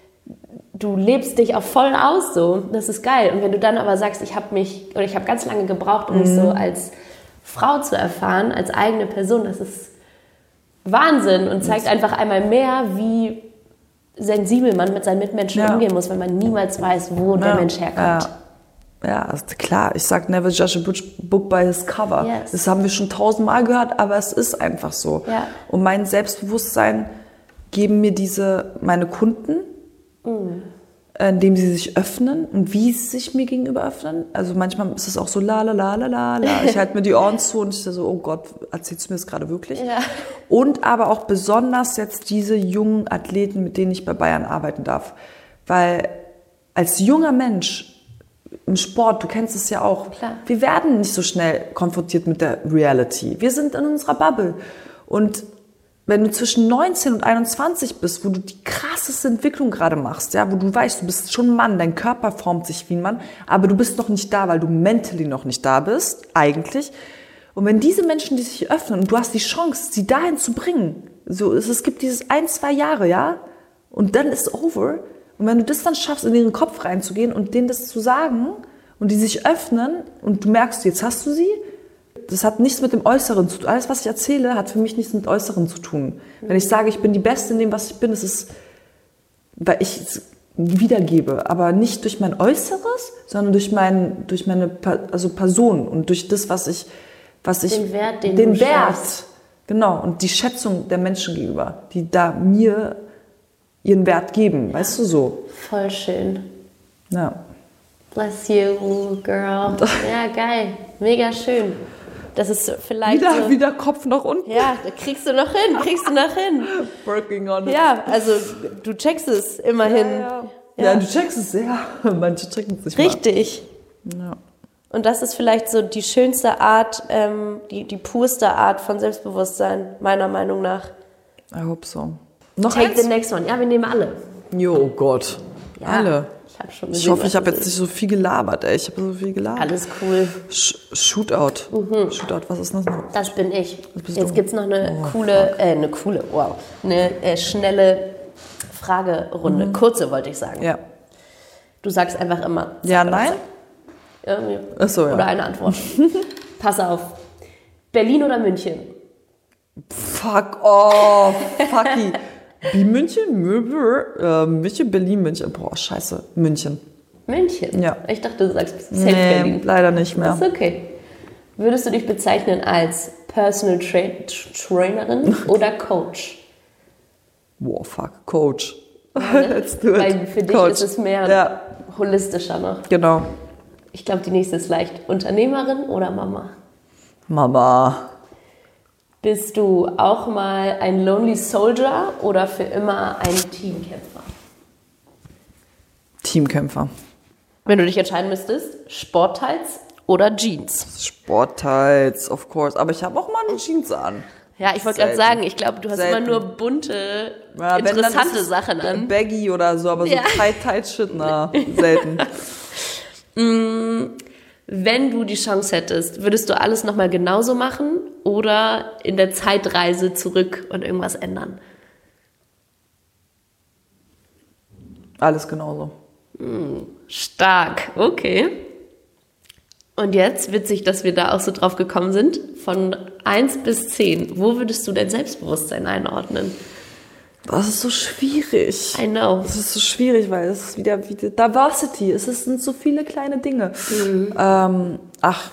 du lebst dich auch voll aus so. Das ist geil. Und wenn du dann aber sagst, ich habe mich, oder ich habe ganz lange gebraucht, um mhm. mich so als Frau zu erfahren, als eigene Person, das ist Wahnsinn und zeigt einfach einmal mehr, wie sensibel man mit seinen Mitmenschen ja. umgehen muss, wenn man niemals weiß, wo ja. der Mensch herkommt. Ja, ja ist klar. Ich sage, never judge a book by his cover. Yes. Das haben wir schon tausendmal gehört, aber es ist einfach so. Ja. Und mein Selbstbewusstsein geben mir diese, meine Kunden, mm. indem sie sich öffnen und wie sie sich mir gegenüber öffnen. Also manchmal ist es auch so la la la la la la. Ich halte mir die Ohren zu und ich so, oh Gott, erzählst du mir das gerade wirklich? Ja. Und aber auch besonders jetzt diese jungen Athleten, mit denen ich bei Bayern arbeiten darf. Weil als junger Mensch im Sport, du kennst es ja auch, Klar. wir werden nicht so schnell konfrontiert mit der Reality. Wir sind in unserer Bubble. Und wenn du zwischen neunzehn und einundzwanzig bist, wo du die krasseste Entwicklung gerade machst, ja, wo du weißt, du bist schon ein Mann, dein Körper formt sich wie ein Mann, aber du bist noch nicht da, weil du mentally noch nicht da bist, eigentlich. Und wenn diese Menschen, die sich öffnen und du hast die Chance, sie dahin zu bringen, so, es, es gibt dieses ein, zwei Jahre, ja, und dann ist over. Und wenn du das dann schaffst, in ihren Kopf reinzugehen und denen das zu sagen und die sich öffnen und du merkst, jetzt hast du sie, das hat nichts mit dem Äußeren zu tun. Alles, was ich erzähle, hat für mich nichts mit Äußeren zu tun. Wenn ich sage, ich bin die Beste in dem, was ich bin, ist es, weil ich es wiedergebe. Aber nicht durch mein Äußeres, sondern durch, mein, durch meine also Person und durch das, was ich... Was ich den Wert, den, den du Wert, schaffst. Genau. Und die Schätzung der Menschen gegenüber, die da mir ihren Wert geben. Weißt du, so. Voll schön. Ja. Bless you, girl. Ja, geil. Mega schön. Das ist vielleicht Wieder, so, wieder Kopf nach unten. ja, da kriegst du noch hin, kriegst du noch hin. Working on it. Ja, also du checkst es immerhin. Ja, ja. Ja. ja, du checkst es, ja. Manche checken es nicht mal. Richtig. Ja. Und das ist vielleicht so die schönste Art, ähm, die, die purste Art von Selbstbewusstsein, meiner Meinung nach. I hope so. Noch Take eins? the next one. Ja, wir nehmen alle. Jo, oh Gott. Ja, Alle. Ich, hab schon Ich gesehen, hoffe, was ich habe das jetzt ist. nicht so viel gelabert, ey. Ich habe so viel gelabert. Alles cool. Sh Shootout. Mhm. Shootout, was ist das noch? Das bin ich. bist Jetzt du. gibt es noch eine Oh, coole, äh, eine coole, wow, eine äh, schnelle Fragerunde. Kurze, wollte ich sagen. Mhm. Ja. Du sagst einfach immer. Ja, nein? Irgendwie. Ach so, ja. Oder eine Antwort. Pass auf. Berlin oder München? Fuck off. Fucky. Wie München, Möbel, äh, München, Berlin, München. Boah, scheiße. München. München? Ja. Ich dachte, du sagst safe Nee, Berlin. leider nicht mehr. Das ist okay. Würdest du dich bezeichnen als Personal Tra Trainerin oder Coach? Boah, fuck. Coach. Let's do it. Weil für dich Coach. ist es mehr Ja, holistischer noch. genau. Ich glaube, die nächste ist leicht. Unternehmerin oder Mama? Mama. Bist du auch mal ein Lonely Soldier oder für immer ein Teamkämpfer? Teamkämpfer. Wenn du dich entscheiden müsstest, Sportteils oder Jeans? Sportteils, of course. Aber ich habe auch mal eine Jeans an. Ja, ich wollte gerade Selten. sagen, ich glaube, du hast Selten. immer nur bunte, Ja, wenn, dann interessante ist es Sachen an. Baggy oder so, aber so Ja. tight, tight shit, na, selten. Wenn du die Chance hättest, würdest du alles nochmal genauso machen oder in der Zeitreise zurück und irgendwas ändern? Alles genauso. Stark, okay. Und jetzt, witzig, dass wir da auch so drauf gekommen sind, von eins bis zehn, wo würdest du dein Selbstbewusstsein einordnen? Das ist so schwierig. I know. Das ist so schwierig, weil es ist wieder, wieder Diversity. Es ist- sind so viele kleine Dinge. Ähm, ach.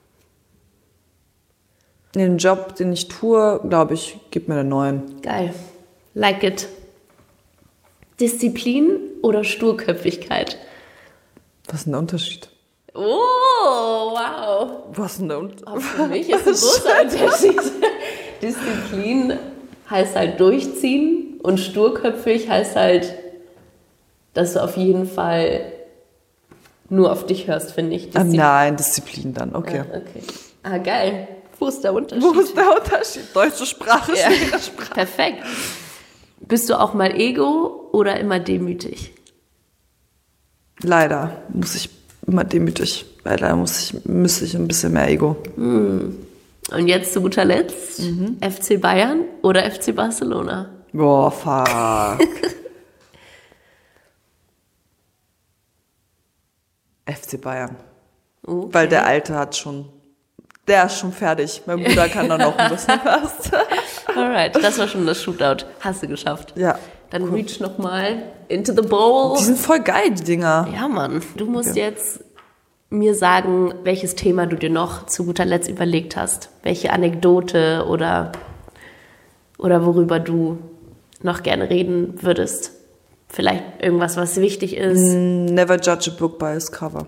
Den Job, den ich tue, glaube ich, gib mir eine neun. Geil. Like it. Disziplin oder Sturköpfigkeit? Was ist denn der Unterschied? Oh, wow. Was ist denn der Unterschied? Aber für mich ist ein großer Unterschied. Disziplin heißt halt durchziehen und sturköpfig heißt halt, dass du auf jeden Fall nur auf dich hörst, finde ich. Ah, Disziplin. nein, Disziplin dann, okay. Ah, okay. Ah, geil. Wo ist der Unterschied? Wo ist der Unterschied? Deutsche Sprache, Ja. schwere Sprache. Perfekt. Bist du auch mal ego oder immer demütig? Leider muss ich immer demütig. Leider muss ich, müsste ich ein bisschen mehr Ego. Und jetzt zu guter Letzt, F C Bayern oder F C Barcelona? Boah, fuck. F C Bayern. Okay. Weil der Alte hat schon, der ist schon fertig. Mein Bruder kann da noch ein bisschen was. Alright, das war schon das Shootout. Hast du geschafft. Ja. Dann reach nochmal into the bowl. Die sind voll geil, die Dinger. Ja, Mann. Du musst jetzt mir sagen, welches Thema du dir noch zu guter Letzt überlegt hast. Welche Anekdote oder, oder worüber du noch gerne reden würdest. Vielleicht irgendwas, was wichtig ist. Never judge a book by its cover.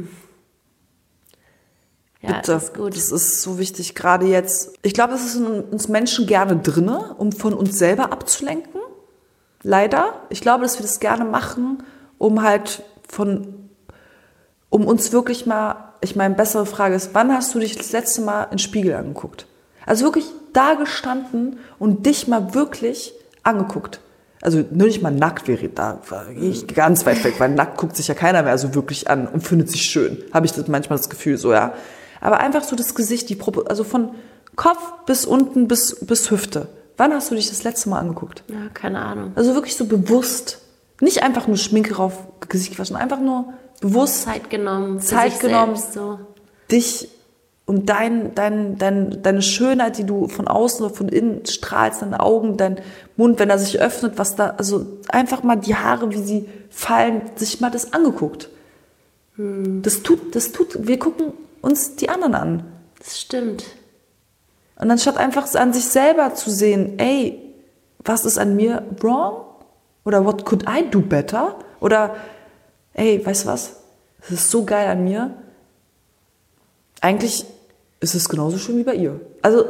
Ja, Bitte. das ist gut. Das ist so wichtig, gerade jetzt. Ich glaube, das ist in uns Menschen gerne drinne, um von uns selber abzulenken. Leider. Ich glaube, dass wir das gerne machen, um halt von, um uns wirklich mal, ich meine, bessere Frage ist, wann hast du dich das letzte Mal in den Spiegel angeguckt? Also wirklich da gestanden und dich mal wirklich angeguckt. Also nur nicht mal nackt wäre, da gehe ich ganz weit weg, weil nackt guckt sich ja keiner mehr so wirklich an und findet sich schön. Habe ich das manchmal das Gefühl so, ja. Aber einfach so das Gesicht, die Propo, also von Kopf bis unten bis, bis Hüfte. Wann hast du dich das letzte Mal angeguckt? Ja, keine Ahnung. Also wirklich so bewusst. Nicht einfach nur Schminke rauf, Gesicht gewaschen, einfach nur bewusst Zeit genommen. Für Zeit sich genommen. Selbst, so. dich und dein, dein, dein, deine Schönheit, die du von außen oder von innen strahlst, deine Augen, dein Mund, wenn er sich öffnet, was da, also einfach mal die Haare, wie sie fallen, sich mal das angeguckt. Hm. Das tut, das tut, wir gucken uns die anderen an. Das stimmt. Und anstatt einfach an sich selber zu sehen, ey, was ist an mir wrong? Oder what could I do better? Oder, ey, weißt du was? Das ist so geil an mir. Eigentlich ist es genauso schön wie bei ihr. Also,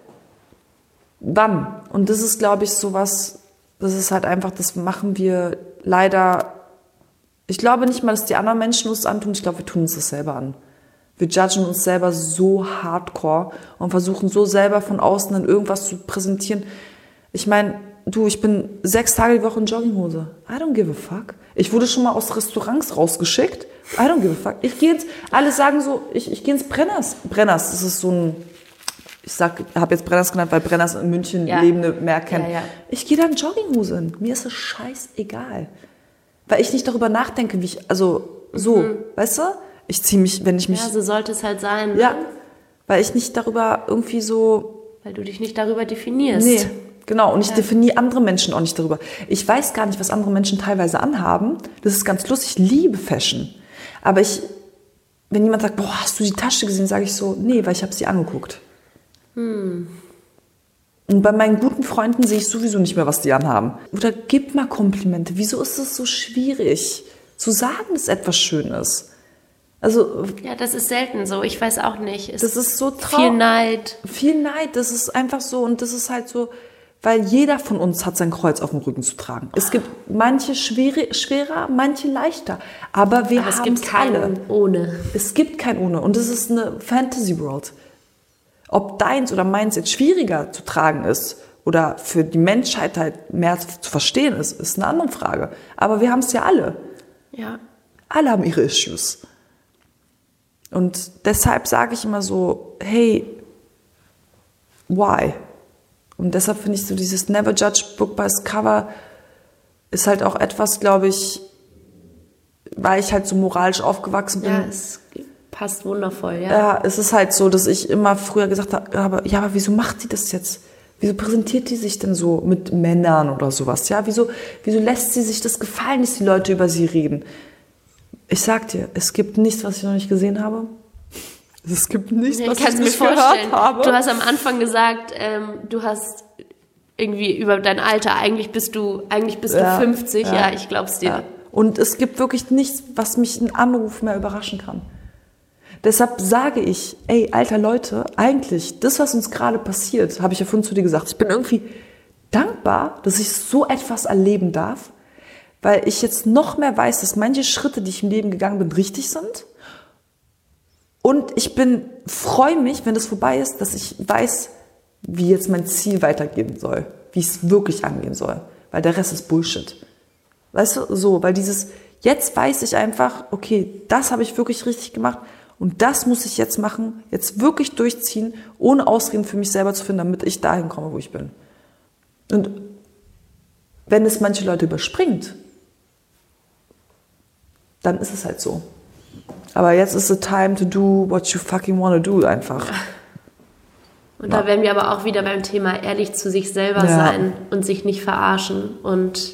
wann? Und das ist, glaube ich, sowas, das ist halt einfach, das machen wir leider, ich glaube nicht mal, dass die anderen Menschen uns antun, ich glaube, wir tun uns das selber an. Wir judgen uns selber so hardcore und versuchen so selber von außen dann irgendwas zu präsentieren. Ich meine, du, ich bin sechs Tage die Woche in Jogginghose. I don't give a fuck. Ich wurde schon mal aus Restaurants rausgeschickt. I don't give a fuck. Ich gehe jetzt, alle sagen so, ich, ich gehe ins Brenners. Brenners, das ist so ein, ich sag, habe jetzt Brenners genannt, weil Brenners in München ja. Lebende mehr kennen. Ja, ja. Ich gehe da in Jogginghose hin. Mir ist das scheißegal. Weil ich nicht darüber nachdenke, wie ich, also so, mhm. weißt du? Ich ziehe mich, wenn ich mich... Ja, so sollte es halt sein. Ne? Ja, weil ich nicht darüber irgendwie so... Weil du dich nicht darüber definierst. Nee, genau. Und ich ja. definiere andere Menschen auch nicht darüber. Ich weiß gar nicht, was andere Menschen teilweise anhaben. Das ist ganz lustig. Ich liebe Fashion. Aber ich, wenn jemand sagt, boah, hast du die Tasche gesehen, sage ich so, nee, weil ich habe sie angeguckt. Hm. Und bei meinen guten Freunden sehe ich sowieso nicht mehr, was die anhaben. Oder gib mal Komplimente. Wieso ist es so schwierig, zu sagen, dass etwas schön ist? Also, ja, das ist selten so. Ich weiß auch nicht. Es das ist so traurig. Viel Neid. Viel Neid. Das ist einfach so. Und das ist halt so, weil jeder von uns hat sein Kreuz auf dem Rücken zu tragen. Es gibt manche schwere, schwerer, manche leichter. Aber wir haben es gibt keinen ohne. Es gibt kein ohne. Und es ist eine Fantasy World. Ob deins oder meins jetzt schwieriger zu tragen ist oder für die Menschheit halt mehr zu verstehen ist, ist eine andere Frage. Aber wir haben es ja alle. Ja. Alle haben ihre Issues. Und deshalb sage ich immer so, hey, why? Und deshalb finde ich so dieses Never Judge Book by its Cover ist halt auch etwas, glaube ich, weil ich halt so moralisch aufgewachsen bin. Ja, es passt wundervoll, ja. Ja, es ist halt so, dass ich immer früher gesagt habe, ja, aber wieso macht die das jetzt? Wieso präsentiert die sich denn so mit Männern oder sowas? Ja, wieso, wieso lässt sie sich das gefallen, dass die Leute über sie reden? Ich sag dir, es gibt nichts, was ich noch nicht gesehen habe. Es gibt nichts, ich was ich mir nicht vorstellen. gehört habe. Du hast am Anfang gesagt, ähm, du hast irgendwie über dein Alter, eigentlich bist du, eigentlich bist ja, du fünfzig. Ja, ja ich glaub's dir. Ja. Und es gibt wirklich nichts, was mich ein Anruf mehr überraschen kann. Deshalb sage ich, ey, alter Leute, eigentlich, das, was uns gerade passiert, habe ich ja vorhin zu dir gesagt, ich bin irgendwie dankbar, dass ich so etwas erleben darf, weil ich jetzt noch mehr weiß, dass manche Schritte, die ich im Leben gegangen bin, richtig sind. Und ich bin, freue mich, wenn das vorbei ist, dass ich weiß, wie jetzt mein Ziel weitergehen soll, wie es wirklich angehen soll, weil der Rest ist Bullshit. Weißt du, so, weil dieses, jetzt weiß ich einfach, okay, das habe ich wirklich richtig gemacht und das muss ich jetzt machen, jetzt wirklich durchziehen, ohne Ausreden für mich selber zu finden, damit ich dahin komme, wo ich bin. Und wenn es manche Leute überspringt, dann ist es halt so. Aber jetzt ist the time to do what you fucking wanna do einfach. Und ja. da werden wir aber auch wieder beim Thema ehrlich zu sich selber ja. sein und sich nicht verarschen und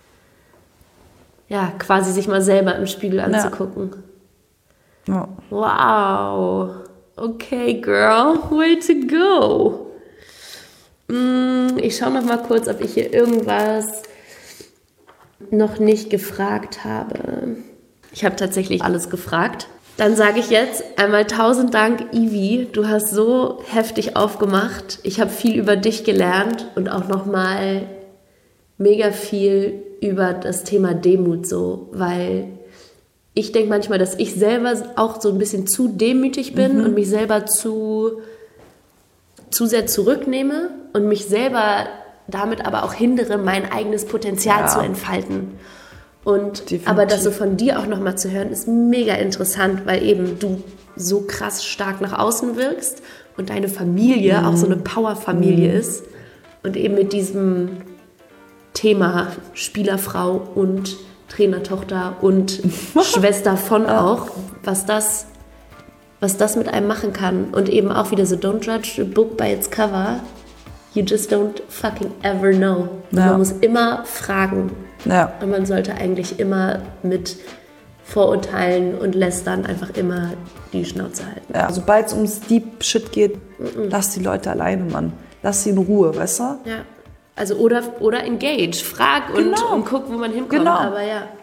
ja, quasi sich mal selber im Spiegel anzugucken. Ja. Wow. Okay, girl. Way to go. Ich schaue noch mal kurz, ob ich hier irgendwas noch nicht gefragt habe. Ich habe tatsächlich alles gefragt. Dann sage ich jetzt einmal tausend Dank, Ivi. Du hast so heftig aufgemacht. Ich habe viel über dich gelernt und auch nochmal mega viel über das Thema Demut so, weil ich denke manchmal, dass ich selber auch so ein bisschen zu demütig bin mhm. und mich selber zu, zu sehr zurücknehme und mich selber damit aber auch hindere, mein eigenes Potenzial ja. zu entfalten. Und Definitiv. Aber das so von dir auch nochmal zu hören, ist mega interessant, weil eben du so krass stark nach außen wirkst und deine Familie mhm. auch so eine Powerfamilie mhm. ist und eben mit diesem Thema Spielerfrau und Trainertochter und Schwester von auch, was das, was das mit einem machen kann. Und eben auch wieder so, don't judge a book by its cover. You just don't fucking ever know. Ja. Man muss immer fragen. Ja. Und man sollte eigentlich immer mit Vorurteilen und Lästern einfach immer die Schnauze halten. Ja, sobald es ums Deep Shit geht, Mm-mm. lass die Leute alleine, Mann. Lass sie in Ruhe, weißt du? Ja. Also oder, oder engage, frag und, genau. und guck, wo man hinkommt. Genau. Aber ja.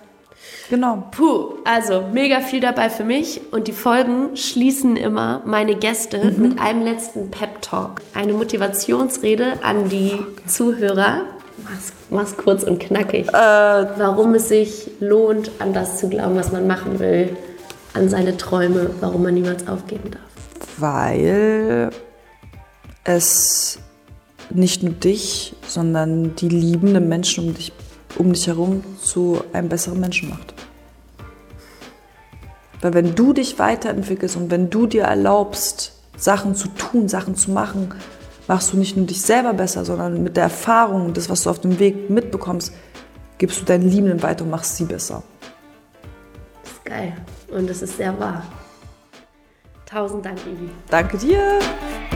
Genau. Puh, also mega viel dabei für mich und die Folgen schließen immer meine Gäste mhm. mit einem letzten Pep-Talk. Eine Motivationsrede an die Zuhörer. Mach's, mach's kurz und knackig. Äh, warum es sich lohnt, an das zu glauben, was man machen will, an seine Träume, warum man niemals aufgeben darf. Weil es nicht nur dich, sondern die liebenden Menschen um dich, um dich herum zu einem besseren Menschen macht. Weil wenn du dich weiterentwickelst und wenn du dir erlaubst, Sachen zu tun, Sachen zu machen, machst du nicht nur dich selber besser, sondern mit der Erfahrung und das, was du auf dem Weg mitbekommst, gibst du deinen Liebenden weiter und machst sie besser. Das ist geil und das ist sehr wahr. Tausend Dank, Ivi. Danke dir.